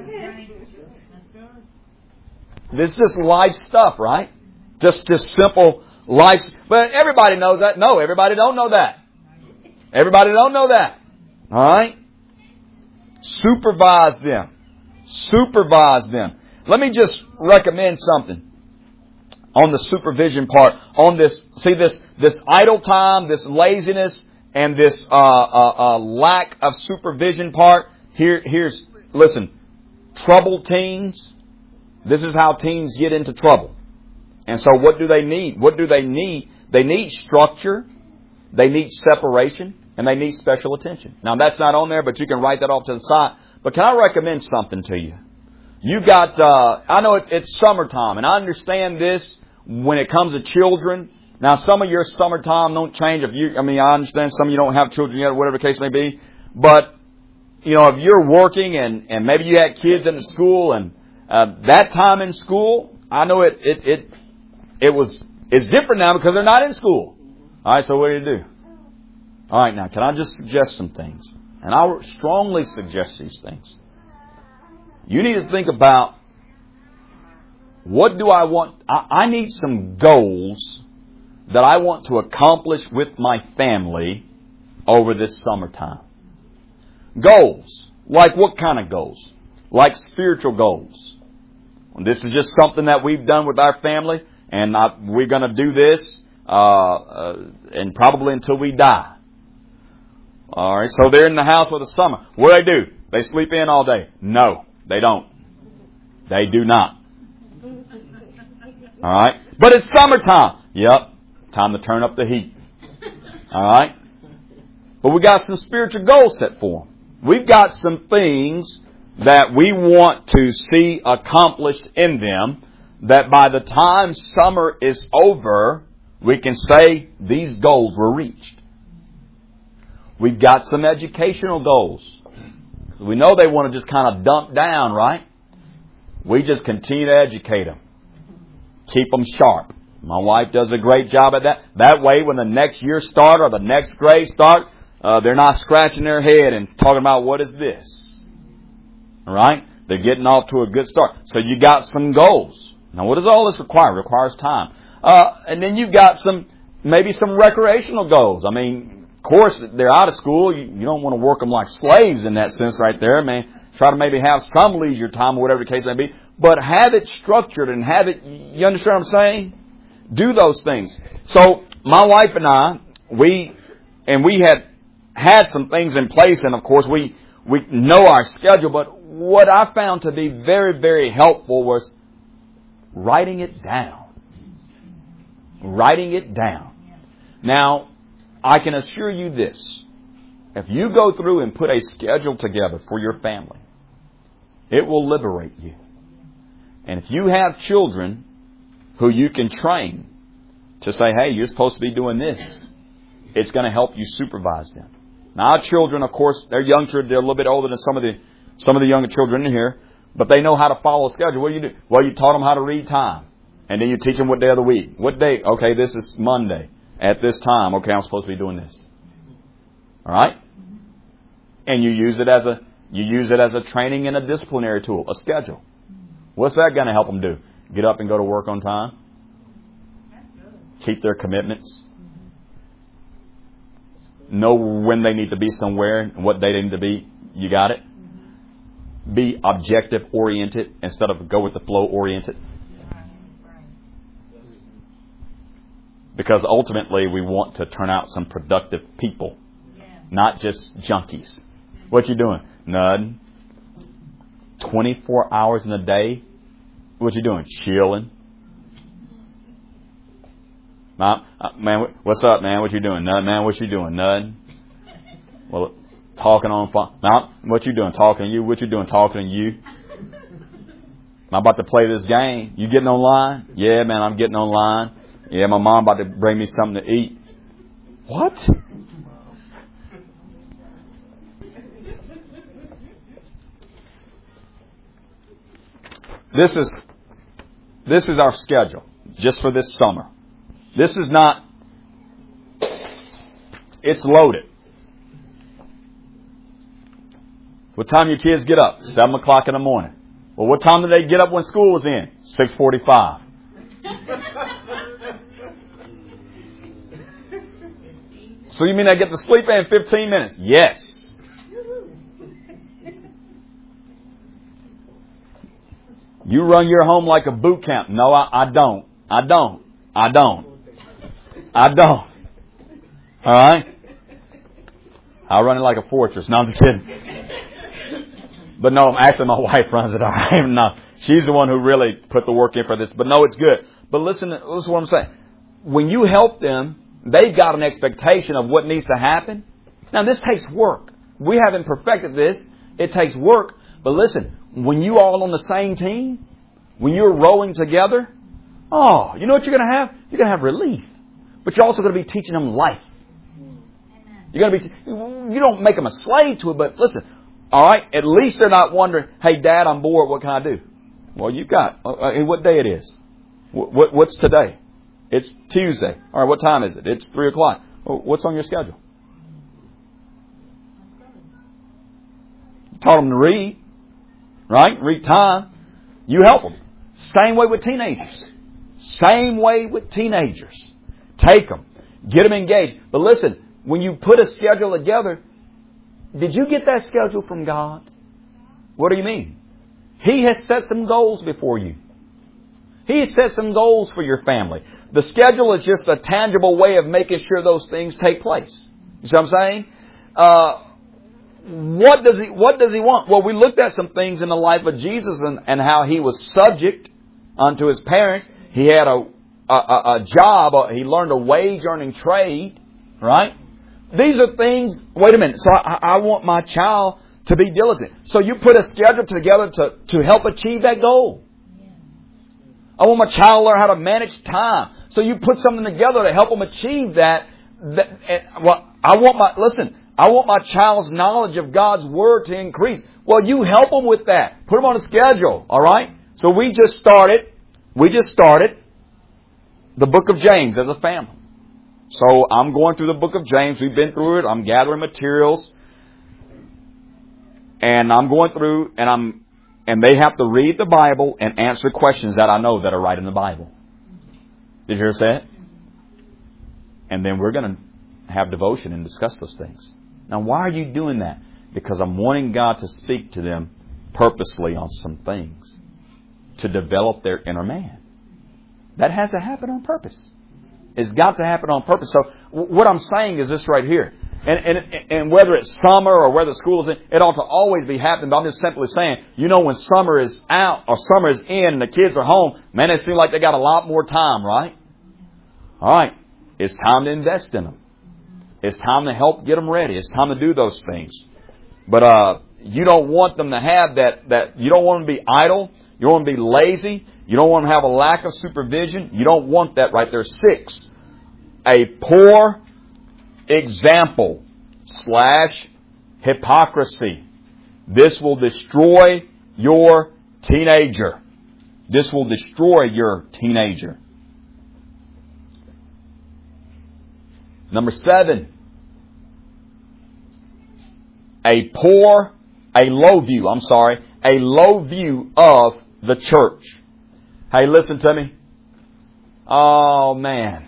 This is just life stuff, right? Just simple life. But everybody knows that. No, everybody don't know that. Everybody don't know that. All right? Supervise them. Supervise them. Let me just recommend something on the supervision part. On this, see this idle time, this laziness, and this lack of supervision part. Here's listen. Troubled teens. This is how teens get into trouble. And so what do they need? What do they need? They need structure. They need separation. And they need special attention. Now that's not on there, but you can write that off to the side. But can I recommend something to you? You got, I know it's summertime, and I understand this when it comes to children. Now some of your summertime don't change I understand some of you don't have children yet, or whatever the case may be. But, if you're working and maybe you had kids in the school and, that time in school, I know it's different now because they're not in school. Alright, so what do you do? All right, now, can I just suggest some things? And I strongly suggest these things. You need to think about, what do I want? I need some goals that I want to accomplish with my family over this summertime. Goals. Like what kind of goals? Like spiritual goals. This is just something that we've done with our family, and we're going to do this and probably until we die. All right, so they're in the house for the summer. What do? They sleep in all day? No, they don't. They do not. All right, but it's summertime. Yep, time to turn up the heat. All right, but we got some spiritual goals set for them. We've got some things that we want to see accomplished in them, that by the time summer is over, we can say these goals were reached. We've got some educational goals. We know they want to just kind of dump down, right? We just continue to educate them. Keep them sharp. My wife does a great job at that. That way, when the next year start or the next grade start, they're not scratching their head and talking about, what is this? All right? They're getting off to a good start. So you got some goals. Now, what does all this require? It requires time. And then you've got maybe some recreational goals. I mean, of course, they're out of school. You don't want to work them like slaves in that sense right there. I mean, try to maybe have some leisure time or whatever the case may be. But have it structured and have it, you understand what I'm saying? Do those things. So, my wife and I, we had some things in place, and of course we know our schedule, but what I found to be very, very helpful was writing it down. Writing it down. Now, I can assure you this. If you go through and put a schedule together for your family, it will liberate you. And if you have children who you can train to say, hey, you're supposed to be doing this, it's going to help you supervise them. Now, our children, of course, they're young children. They're a little bit older than some of the younger children in here, but they know how to follow a schedule. What do you do? Well, you taught them how to read time. And then you teach them what day of the week. What day? Okay, this is Monday. At this time, okay, I'm supposed to be doing this. All right? And you use it as a training and a disciplinary tool, a schedule. What's that going to help them do? Get up and go to work on time? Keep their commitments? Know when they need to be somewhere and what day they need to be. You got it? Be objective oriented instead of go with the flow oriented. Because ultimately we want to turn out some productive people. Not just junkies. What you doing? None. 24 hours in a day? What you doing? Chilling. Man, what's up, man? What you doing? Nothing, man. What you doing? Nothing. Well, talking on phone. Now, what you doing? Talking to you. What you doing? Talking to you. I'm about to play this game. You getting online? Yeah, man, I'm getting online. Yeah, my mom about to bring me something to eat. What? This is our schedule just for this summer. This is not, it's loaded. What time do your kids get up? 7 o'clock in the morning. Well, what time did they get up when school was in? 6:45. So you mean they get to sleep in 15 minutes? Yes. You run your home like a boot camp. No, I don't. I don't. All right? I run it like a fortress. No, I'm just kidding. But no, actually my wife runs it. No, she's the one who really put the work in for this. But no, it's good. But listen to what I'm saying. When you help them, they've got an expectation of what needs to happen. Now, this takes work. We haven't perfected this. It takes work. But listen, when you all on the same team, when you're rowing together, oh, you know what you're going to have? You're going to have relief. But you're also going to be teaching them life. You're going to be. You don't make them a slave to it, but listen. All right, at least they're not wondering, hey, Dad, I'm bored. What can I do? Well, you've got. What day it is? What's today? It's Tuesday. All right, what time is it? It's 3 o'clock. What's on your schedule? You taught them to read, right? Read time. You help them. Same way with teenagers. Same way with teenagers. Take them. Get them engaged. But listen, when you put a schedule together, did you get that schedule from God? What do you mean? He has set some goals before you. He has set some goals for your family. The schedule is just a tangible way of making sure those things take place. You see what I'm saying? What does he want? Well, we looked at some things in the life of Jesus and how He was subject unto His parents. He had a job. He learned a wage-earning trade. Right? These are things. Wait a minute. So I want my child to be diligent. So you put a schedule together to help achieve that goal. I want my child to learn how to manage time. So you put something together to help them achieve that. I want my child's knowledge of God's Word to increase. Well, you help them with that. Put them on a schedule. All right? So we just started the book of James as a family. So I'm going through the book of James. We've been through it. I'm gathering materials. And I'm going through and they have to read the Bible and answer questions that I know that are right in the Bible. Did you hear that? And then we're going to have devotion and discuss those things. Now, why are you doing that? Because I'm wanting God to speak to them purposely on some things to develop their inner man. That has to happen on purpose. It's got to happen on purpose. So what I'm saying is this right here. And whether it's summer or whether school is in, it ought to always be happening. But I'm just simply saying, when summer is out or summer is in and the kids are home, man, it seems like they got a lot more time, right? All right. It's time to invest in them. It's time to help get them ready. It's time to do those things. But you don't want them to have that. You don't want them to be idle. You don't want them to be lazy. You don't want them to have a lack of supervision. You don't want that right there. 6, a poor example / hypocrisy. This will destroy your teenager. This will destroy your teenager. Number 7, a low view of the church. Hey, listen to me. Oh, man.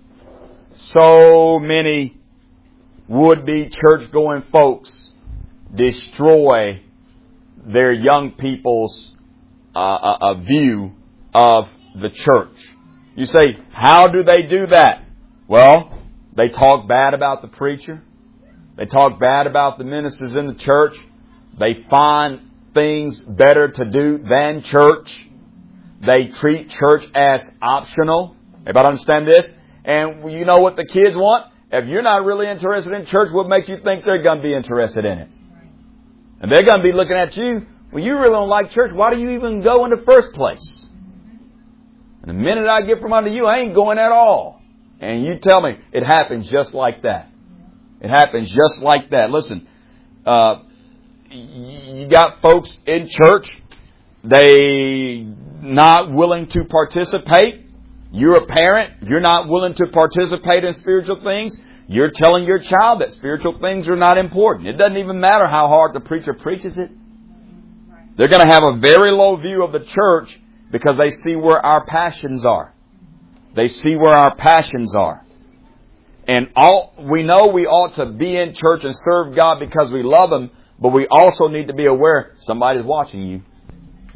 So many would-be church-going folks destroy their young people's view of the church. You say, how do they do that? Well, they talk bad about the preacher. They talk bad about the ministers in the church. They find things better to do than church. They treat church as optional. Everybody understand this? And you know what the kids want? If you're not really interested in church, what makes you think they're going to be interested in it? And they're going to be looking at you, well, you really don't like church. Why do you even go in the first place? And the minute I get from under you, I ain't going at all. And you tell me, it happens just like that. It happens just like that. Listen, you got folks in church, they not willing to participate. You're a parent. You're not willing to participate in spiritual things. You're telling your child that spiritual things are not important. It doesn't even matter how hard the preacher preaches it. They're going to have a very low view of the church because they see where our passions are. They see where our passions are. And we know we ought to be in church and serve God because we love Him, but we also need to be aware somebody's watching you.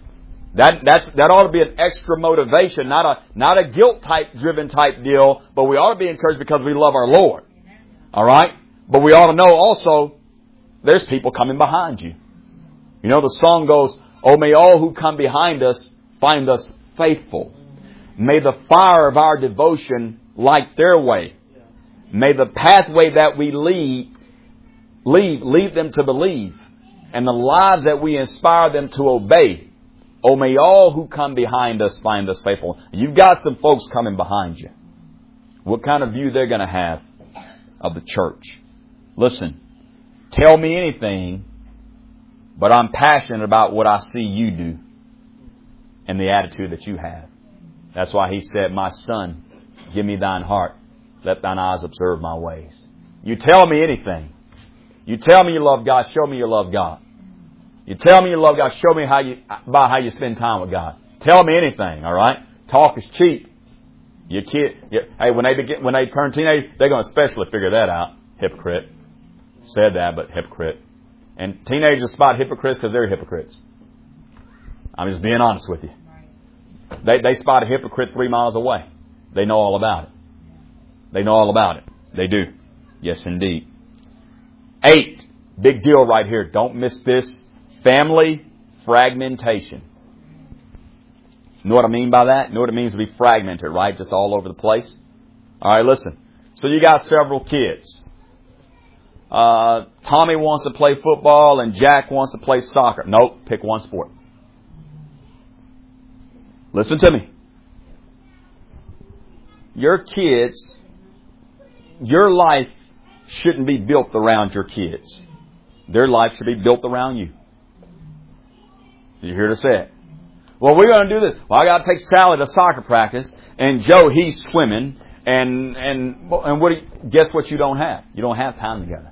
That ought to be an extra motivation, not a guilt driven type deal, but we ought to be encouraged because we love our Lord. All right? But we ought to know also there's people coming behind you. You know, the song goes, "Oh, may all who come behind us find us faithful. May the fire of our devotion light their way. May the pathway that we lead them to believe, and the lives that we inspire them to obey. Oh, may all who come behind us find us faithful." You've got some folks coming behind you. What kind of view they're going to have of the church? Listen, tell me anything, but I'm passionate about what I see you do and the attitude that you have. That's why He said, "My son, give me thine heart. Let thine eyes observe my ways." You tell me anything. You tell me you love God, show me you love God. You tell me you love God, show me how you spend time with God. Tell me anything, all right? Talk is cheap. Your kid, hey, when they turn teenage, they're going to especially figure that out. Hypocrite. Said that, but hypocrite. And teenagers spot hypocrites because they're hypocrites. I'm just being honest with you. They spot a hypocrite 3 miles away. They know all about it. They know all about it. They do. Yes, indeed. 8. Big deal right here. Don't miss this. Family fragmentation. You know what I mean by that? You know what it means to be fragmented, right? Just all over the place. All right, listen. So you got several kids. Tommy wants to play football and Jack wants to play soccer. Nope, pick one sport. Listen to me. Your kids, your life shouldn't be built around your kids. Their life should be built around you. You're here to say it. Well, we're going to do this. Well, I got to take Sally to soccer practice, and Joe, he's swimming, and guess what? You don't have. You don't have time together.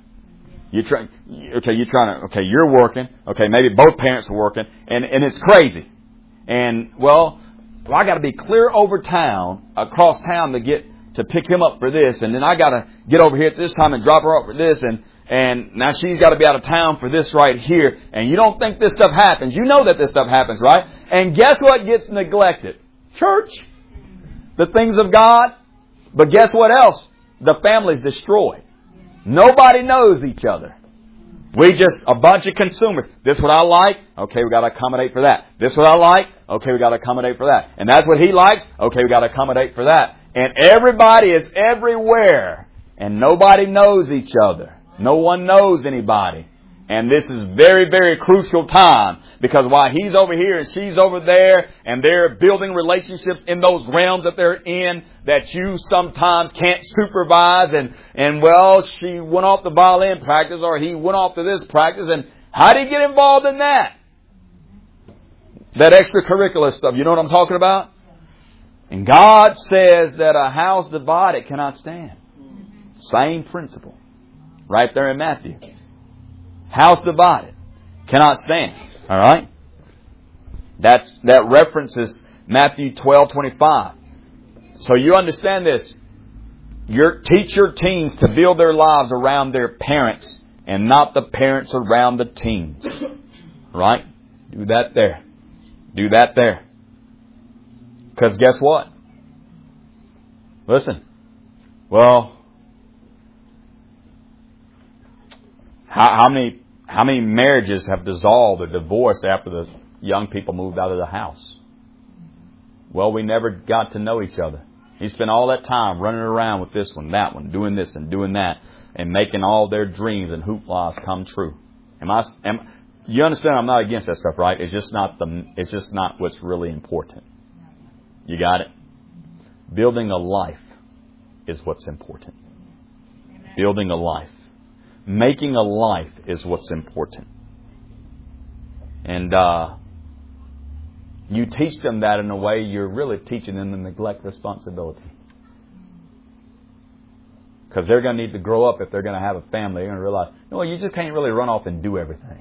You're working. Okay, maybe both parents are working, and it's crazy. And well, I got to be clear across town to pick him up for this, and then I got to get over here at this time and drop her off for this, and now she's got to be out of town for this right here. And you don't think this stuff happens. You know that this stuff happens, right? And guess what gets neglected? Church. The things of God. But guess what else? The family's destroyed. Nobody knows each other. We just a bunch of consumers. This is what I like. Okay, we got to accommodate for that. This is what I like. Okay, we got to accommodate for that. And that's what he likes. Okay, we got to accommodate for that. And everybody is everywhere. And nobody knows each other. No one knows anybody. And this is very, very crucial time. Because while he's over here and she's over there, and they're building relationships in those realms that they're in that you sometimes can't supervise. And well, she went off to violin practice or he went off to this practice. And how do you get involved in that? That extracurricular stuff. You know what I'm talking about? And God says that a house divided cannot stand. Same principle. Right there in Matthew. House divided cannot stand. All right? That references Matthew 12:25. So you understand this. Teach your teens to build their lives around their parents and not the parents around the teens. Right? Do that there. Do that there. Because guess what? Listen. Well, how many marriages have dissolved or divorced after the young people moved out of the house? Well, we never got to know each other. He spent all that time running around with this one, that one, doing this and doing that, and making all their dreams and hooplas come true. You understand? I'm not against that stuff, right? It's just not what's really important. You got it? Building a life is what's important. Building a life. Making a life is what's important. And you teach them that in a way, you're really teaching them to neglect responsibility. Because they're going to need to grow up if they're going to have a family. They're going to realize, no, you just can't really run off and do everything.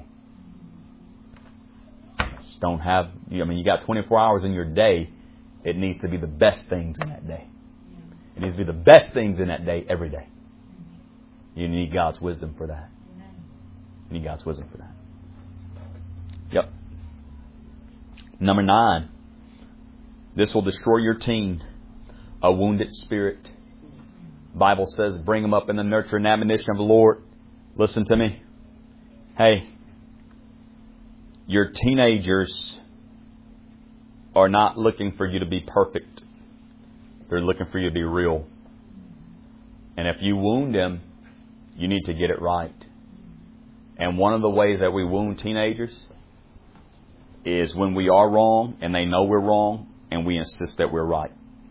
Just don't have, you got 24 hours in your day. It needs to be the best things in that day. It needs to be the best things in that day every day. You need God's wisdom for that. You need God's wisdom for that. Yep. Number 9. This will destroy your teen. A wounded spirit. Bible says, bring them up in the nurture and admonition of the Lord. Listen to me. Hey, your teenagers are not looking for you to be perfect. They're looking for you to be real. And if you wound them, you need to get it right. And one of the ways that we wound teenagers is when we are wrong and they know we're wrong and we insist that we're right.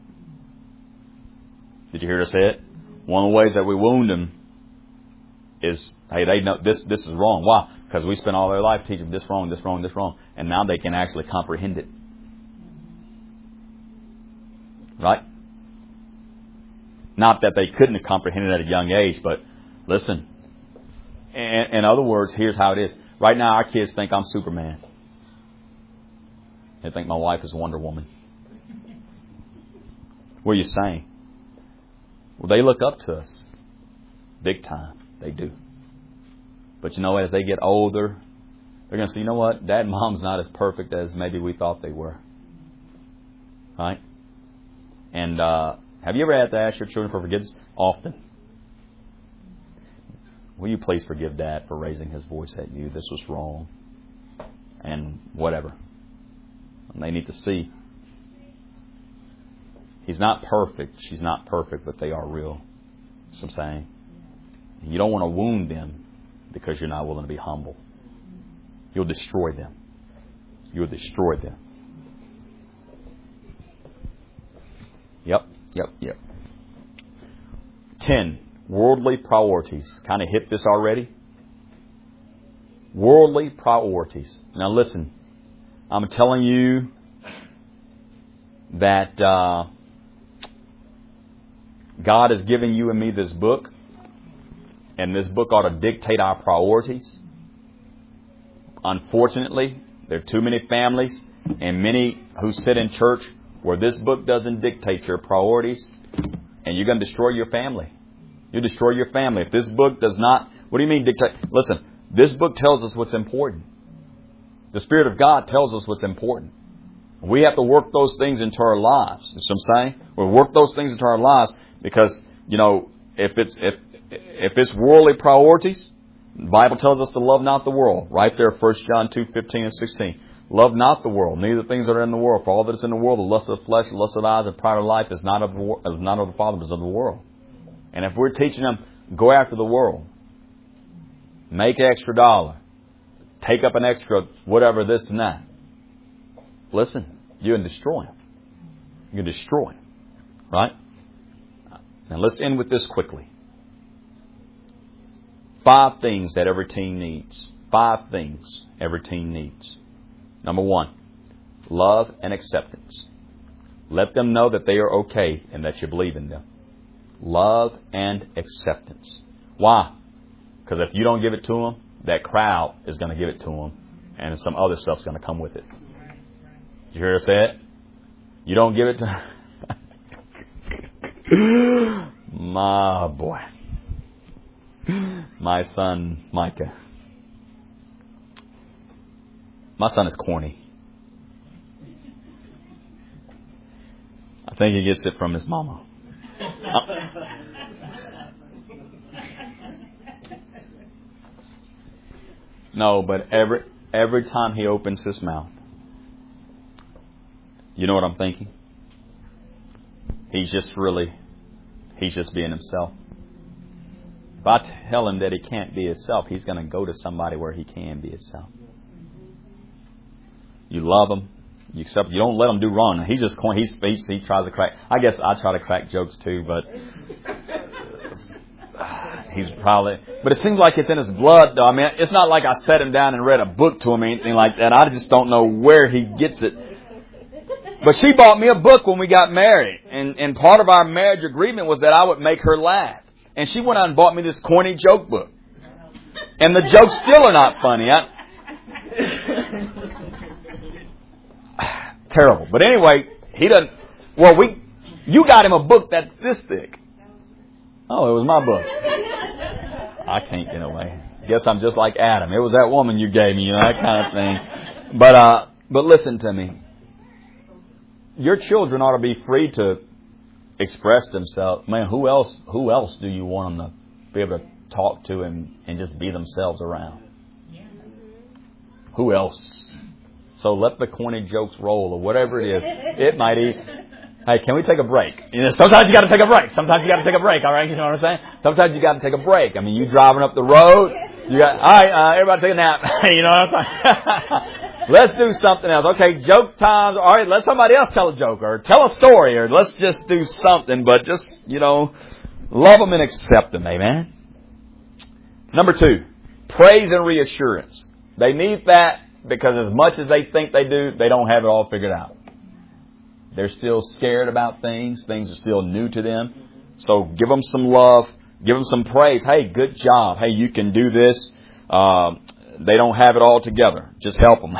Did you hear us say it? One of the ways that we wound them is, hey, they know this is wrong. Why? Because we spent all their life teaching this wrong, this wrong, this wrong. And now they can actually comprehend it. Right? Not that they couldn't have comprehended it at a young age, but listen. In other words, here's how it is. Right now, our kids think I'm Superman. They think my wife is Wonder Woman. What are you saying? Well, they look up to us. Big time. They do. But you know what? As they get older, they're going to say, you know what? Dad and Mom's not as perfect as maybe we thought they were. Right? And have you ever had to ask your children for forgiveness? Often. Will you please forgive Dad for raising his voice at you? This was wrong. And whatever. And they need to see. He's not perfect. She's not perfect, but they are real. That's what I'm saying. You don't want to wound them because you're not willing to be humble. You'll destroy them. You'll destroy them. Yep. 10. Worldly priorities. Kind of hit this already. Worldly priorities. Now listen. I'm telling you that God is giving you and me this book. And this book ought to dictate our priorities. Unfortunately, there are too many families and many who sit in church where this book doesn't dictate your priorities. And you're going to destroy your family. You destroy your family. If this book does not... What do you mean dictate? Listen, this book tells us what's important. The Spirit of God tells us what's important. We have to work those things into our lives. You know what I'm saying? We'll work those things into our lives because, you know, if it's worldly priorities, the Bible tells us to love not the world. Right there, 1 John 2:15 and 16. Love not the world, neither the things that are in the world. For all that is in the world, the lust of the flesh, the lust of the eyes, and pride of life is not of the Father, but of the world. And if we're teaching them, go after the world, make an extra dollar, take up an extra whatever, this and that. Listen, you're going to destroy them. You're going to destroy them. Right? Now let's end with this quickly. 5 things that every teen needs. 5 things every teen needs. Number 1, love and acceptance. Let them know that they are okay and that you believe in them. Love and acceptance. Why? Because if you don't give it to them, that crowd is going to give it to them. And some other stuff's going to come with it. Did you hear her say it? You don't give it to my boy. My son, Micah. My son is corny. I think he gets it from his mama. No, but every time he opens his mouth, you know what I'm thinking? He's just being himself. If I tell him that he can't be himself, he's going to go to somebody where he can be himself. You love him. You accept. You don't let him do wrong. He's just corny. He tries to crack. I guess I try to crack jokes too, but he's probably. But it seems like it's in his blood, though. I mean, it's not like I sat him down and read a book to him or anything like that. I just don't know where he gets it. But she bought me a book when we got married, and part of our marriage agreement was that I would make her laugh. And she went out and bought me this corny joke book, and the jokes still are not funny. Terrible. But anyway, he doesn't. Well, you got him a book that's this thick. Oh, it was my book. I can't get away. Guess I'm just like Adam. It was that woman you gave me, that kind of thing. But But listen to me. Your children ought to be free to express themselves. Man, who else do you want them to be able to talk to and just be themselves around? Who else? So let the corny jokes roll or whatever it is. It might eat. Hey, can we take a break? Sometimes you got to take a break. Sometimes you got to take a break. All right, you know what I'm saying? Sometimes you got to take a break. I mean, you driving up the road. You got, all right, everybody take a nap. You know what I'm saying? Let's do something else. Okay, joke times. All right, let somebody else tell a joke or tell a story or let's just do something. But just, love them and accept them. Amen. Number 2, praise and reassurance. They need that because as much as they think they do, they don't have it all figured out. They're still scared about things. Things are still new to them. So give them some love. Give them some praise. Hey, good job. Hey, you can do this. They don't have it all together. Just help them.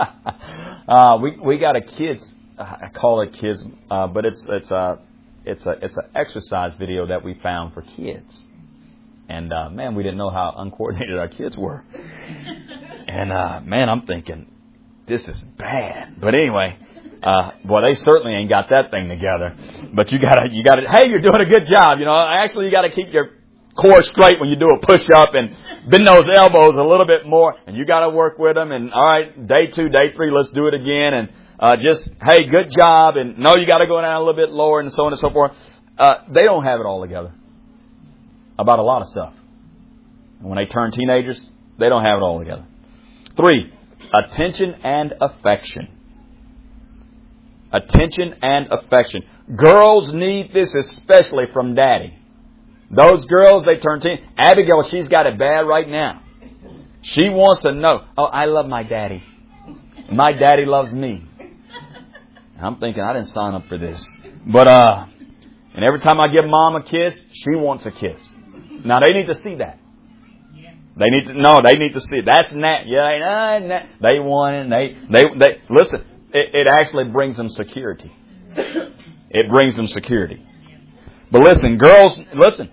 We got a kids. I call it kids, but it's an exercise video that we found for kids. And man, we didn't know how uncoordinated our kids were. And man, I'm thinking this is bad. But anyway. Well, they certainly ain't got that thing together. But you gotta, hey, you're doing a good job. Actually you gotta keep your core straight when you do a push-up and bend those elbows a little bit more. And you gotta work with them. And all right, day 2, day 3, let's do it again. And, hey, good job. And no, you gotta go down a little bit lower and so on and so forth. They don't have it all together about a lot of stuff. And when they turn teenagers, they don't have it all together. 3, attention and affection. Attention and affection. Girls need this especially from daddy. Those girls, they turn teen. Abigail, she's got it bad right now. She wants to know, oh, I love my daddy. My daddy loves me. And I'm thinking, I didn't sign up for this. But, and every time I give mom a kiss, she wants a kiss. Now, they need to see that. They need to see it. That's nat. Yeah, they want it. They listen. It actually brings them security. It brings them security. But listen, girls, listen.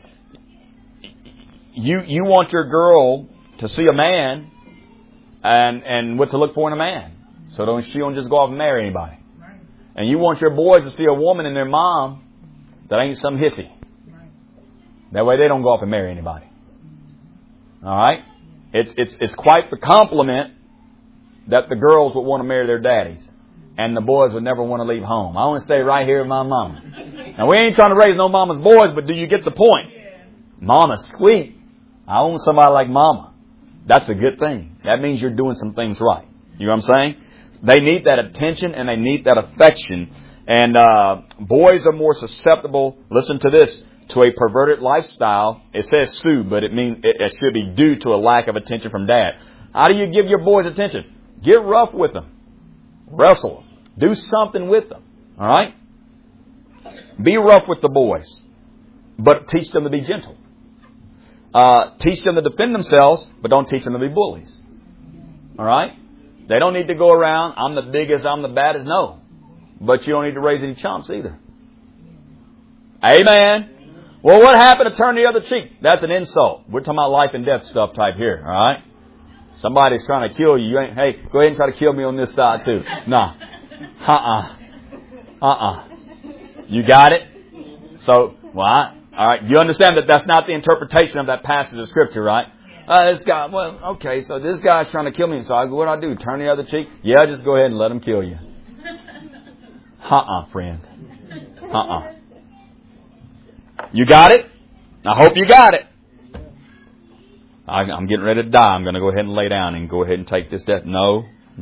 You want your girl to see a man and what to look for in a man. So she don't just go off and marry anybody. And you want your boys to see a woman in their mom that ain't some hissy. That way they don't go off and marry anybody. All right? It's quite the compliment that the girls would want to marry their daddies. And the boys would never want to leave home. I want to stay right here with my mama. Now, we ain't trying to raise no mama's boys, but do you get the point? Mama's sweet. I want somebody like mama. That's a good thing. That means you're doing some things right. You know what I'm saying? They need that attention and they need that affection. And boys are more susceptible, listen to this, to a perverted lifestyle. It says sue, but it should be due to a lack of attention from dad. How do you give your boys attention? Get rough with them. Wrestle them. Do something with them. All right? Be rough with the boys. But teach them to be gentle. Teach them to defend themselves, but don't teach them to be bullies. All right? They don't need to go around, I'm the biggest, I'm the baddest. No. But you don't need to raise any chumps either. Amen. Well, what happened to turn the other cheek? That's an insult. We're talking about life and death stuff type here. All right? Somebody's trying to kill you. You ain't, hey, go ahead and try to kill me on this side too. No. You got it? So, all right. You understand that that's not the interpretation of that passage of Scripture, right? This guy, well, okay, so this guy's trying to kill me. So what do I do? Turn the other cheek? Yeah, just go ahead and let him kill you. Friend. You got it? I hope you got it. I'm getting ready to die. I'm going to go ahead and lay down and go ahead and take this death. No.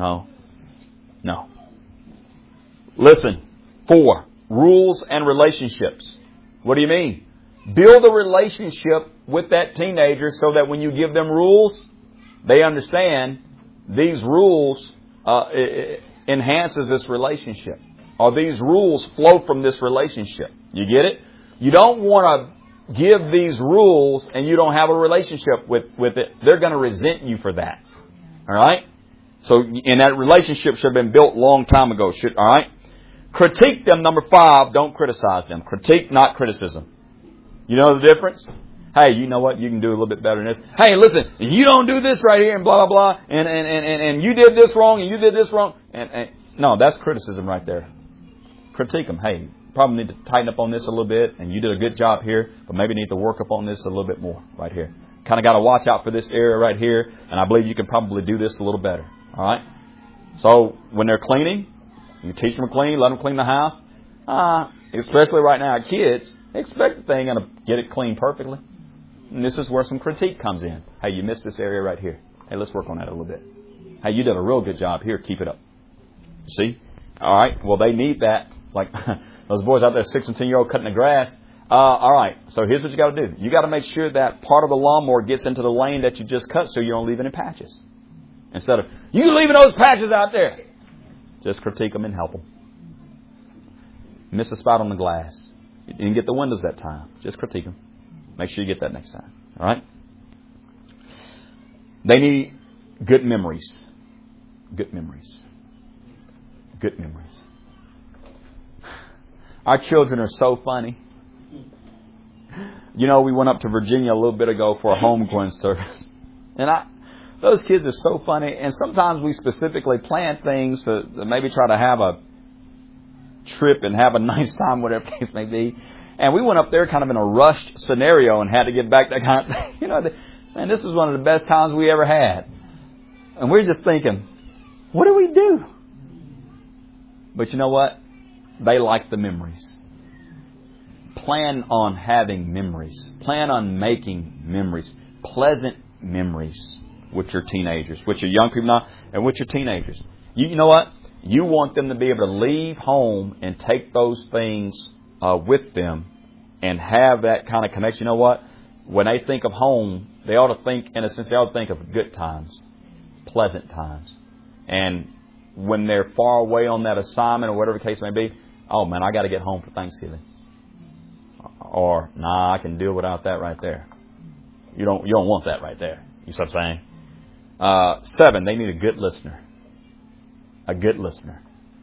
Listen. 4, rules and relationships. What do you mean? Build a relationship with that teenager so that when you give them rules, they understand these rules enhances this relationship. Or these rules flow from this relationship. You get it? You don't want to give these rules and you don't have a relationship with it. They're going to resent you for that. All right? So, and that relationship should have been built a long time ago. All right? Critique them, number 5. Don't criticize them. Critique, not criticism. You know the difference? Hey, you know what? You can do a little bit better than this. Hey, listen, you don't do this right here and blah, blah, blah. And you did this wrong and you did this wrong. And no, that's criticism right there. Critique them. Hey, probably need to tighten up on this a little bit. And you did a good job here, but maybe need to work up on this a little bit more right here. Kind of got to watch out for this area right here. And I believe you can probably do this a little better. All right? So when they're cleaning, you teach them to clean, let them clean the house. Especially right now, kids expect the thing and get it clean perfectly. And this is where some critique comes in. Hey, you missed this area right here. Hey, let's work on that a little bit. Hey, you did a real good job here. Keep it up. See? All right. Well, they need that. Like those boys out there, 6 and 10-year-old cutting the grass. All right. So here's what you got to do. You got to make sure that part of the lawnmower gets into the lane that you just cut so you don't leave any patches. Instead of, you leaving those patches out there. Just critique them and help them. Miss a spot on the glass. You didn't get the windows that time. Just critique them. Make sure you get that next time. All right? They need good memories. Good memories. Good memories. Our children are so funny. You know, we went up to Virginia a little bit ago for a homegoing service. And those kids are so funny. And sometimes we specifically plan things to maybe try to have a trip and have a nice time, whatever the case may be. And we went up there kind of in a rushed scenario and had to get back, that kind of thing. You know, man, this was one of the best times we ever had. And we're just thinking, what do we do? But you know what? They like the memories. Plan on having memories. Plan on making memories. Pleasant memories with your teenagers, with your young people now, and with your teenagers. You know what? You want them to be able to leave home and take those things with them and have that kind of connection. You know what? When they think of home, they ought to think, in a sense, they ought to think of good times, pleasant times. And when they're far away on that assignment or whatever the case may be, oh man, I got to get home for Thanksgiving. Or, nah, I can deal without that right there. You don't want that right there. You see what I'm saying? 7, they need a good listener. A good listener.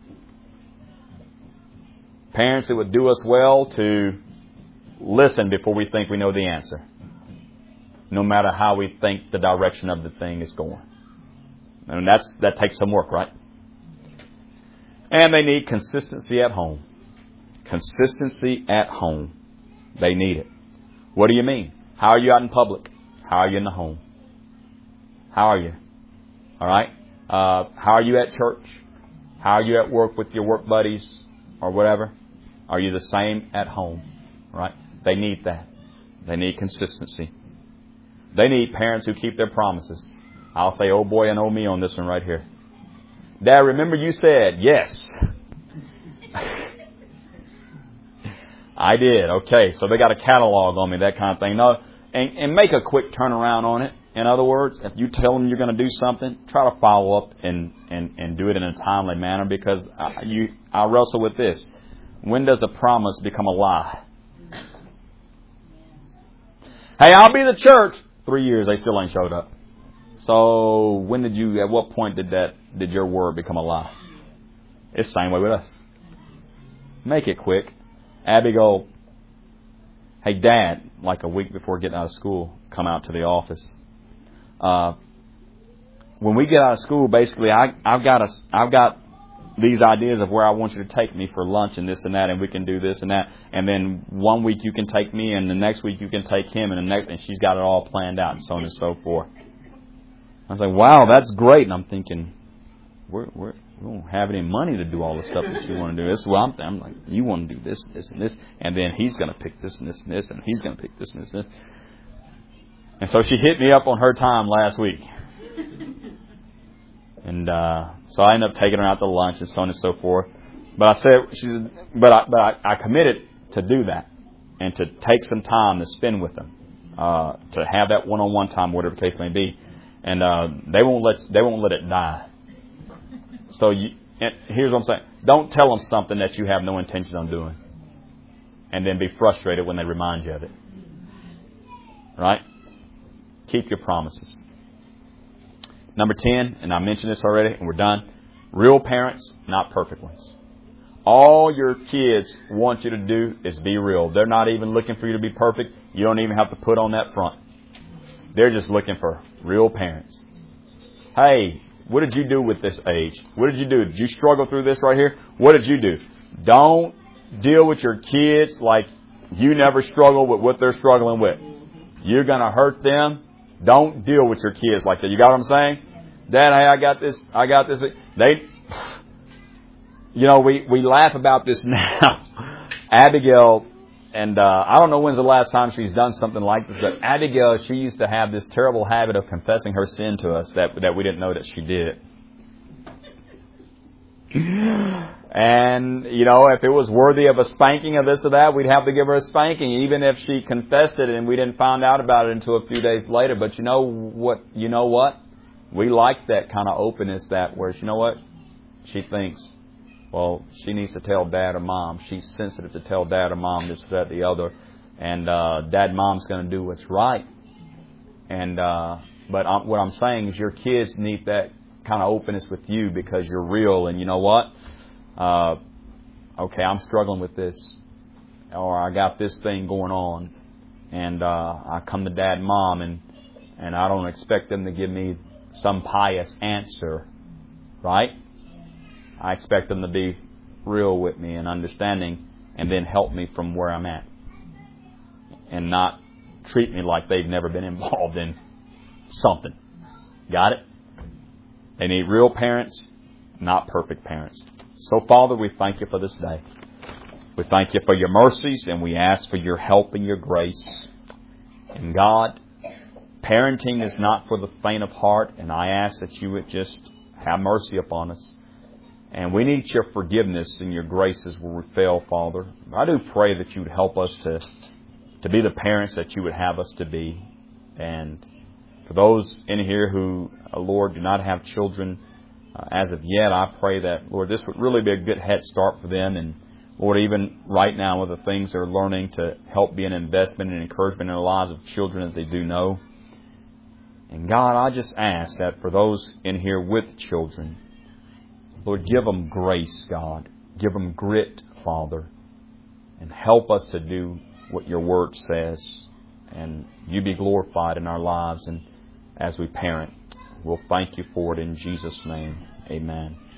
Parents, it would do us well to listen before we think we know the answer. No matter how we think the direction of the thing is going. And that takes some work, right? And they need consistency at home. Consistency at home. They need it. What do you mean? How are you out in public? How are you in the home? How are you? All right? How are you at church? How are you at work with your work buddies or whatever? Are you the same at home? Right? They need that. They need consistency. They need parents who keep their promises. I'll say, oh boy and oh me on this one right here. Dad, remember you said yes. I did. Okay, so they got a catalog on me, that kind of thing. No, and make a quick turnaround on it. In other words, if you tell them you're going to do something, try to follow up and do it in a timely manner, because I wrestle with this. When does a promise become a lie? Hey, I'll be the church. 3 years, they still ain't showed up. So at what point did your word become a lie? It's the same way with us. Make it quick. Abby go, hey Dad, like a week before getting out of school, come out to the office. When we get out of school, basically, I've got these ideas of where I want you to take me for lunch and this and that, and we can do this and that. And then one week you can take me, and the next week you can take him, and and she's got it all planned out, and so on and so forth. I was like, wow, that's great. And I'm thinking, we don't have any money to do all the stuff that you want to do. This is what I'm like, you want to do this, this, and this, and then he's going to pick this and this and this, and he's going to pick this and this and this. And so she hit me up on her time last week. And so I ended up taking her out to lunch and so on and so forth. But I committed to do that and to take some time to spend with them, to have that one-on-one time, whatever the case may be. And they won't let it die. So here's what I'm saying: don't tell them something that you have no intention on doing, and then be frustrated when they remind you of it. Right? Keep your promises. Number 10, and I mentioned this already, and we're done. Real parents, not perfect ones. All your kids want you to do is be real. They're not even looking for you to be perfect. You don't even have to put on that front. They're just looking for real parents. Hey, what did you do with this age? What did you do? Did you struggle through this right here? What did you do? Don't deal with your kids like you never struggle with what they're struggling with. You're going to hurt them. Don't deal with your kids like that. You got what I'm saying? Dad, hey, I got this. We laugh about this now. Abigail, and I don't know when's the last time she's done something like this, but Abigail, she used to have this terrible habit of confessing her sin to us that we didn't know that she did. And, if it was worthy of a spanking or this or that, we'd have to give her a spanking, even if she confessed it and we didn't find out about it until a few days later. But you know what? We like that kind of openness where, she thinks, well, she needs to tell Dad or Mom. She's sensitive to tell Dad or Mom this, that, the other. And Dad and Mom's going to do what's right. And but what I'm saying is your kids need that kind of openness with you because you're real. And you know what? Okay, I'm struggling with this. Or I got this thing going on. And I come to Dad and Mom and I don't expect them to give me some pious answer. Right? I expect them to be real with me and understanding and then help me from where I'm at. And not treat me like they've never been involved in something. Got it? They need real parents, not perfect parents. So, Father, we thank you for this day. We thank you for your mercies and we ask for your help and your grace. And God, parenting is not for the faint of heart, and I ask that you would just have mercy upon us. And we need your forgiveness and your graces where we fail, Father. I do pray that you would help us to be the parents that you would have us to be. And for those in here who, Lord, do not have children as of yet, I pray that, Lord, this would really be a good head start for them. And, Lord, even right now with the things they're learning to help be an investment and encouragement in the lives of children that they do know. And, God, I just ask that for those in here with children, Lord, give them grace, God. Give them grit, Father. And help us to do what your word says. And you be glorified in our lives and as we parent. We'll thank you for it in Jesus' name. Amen.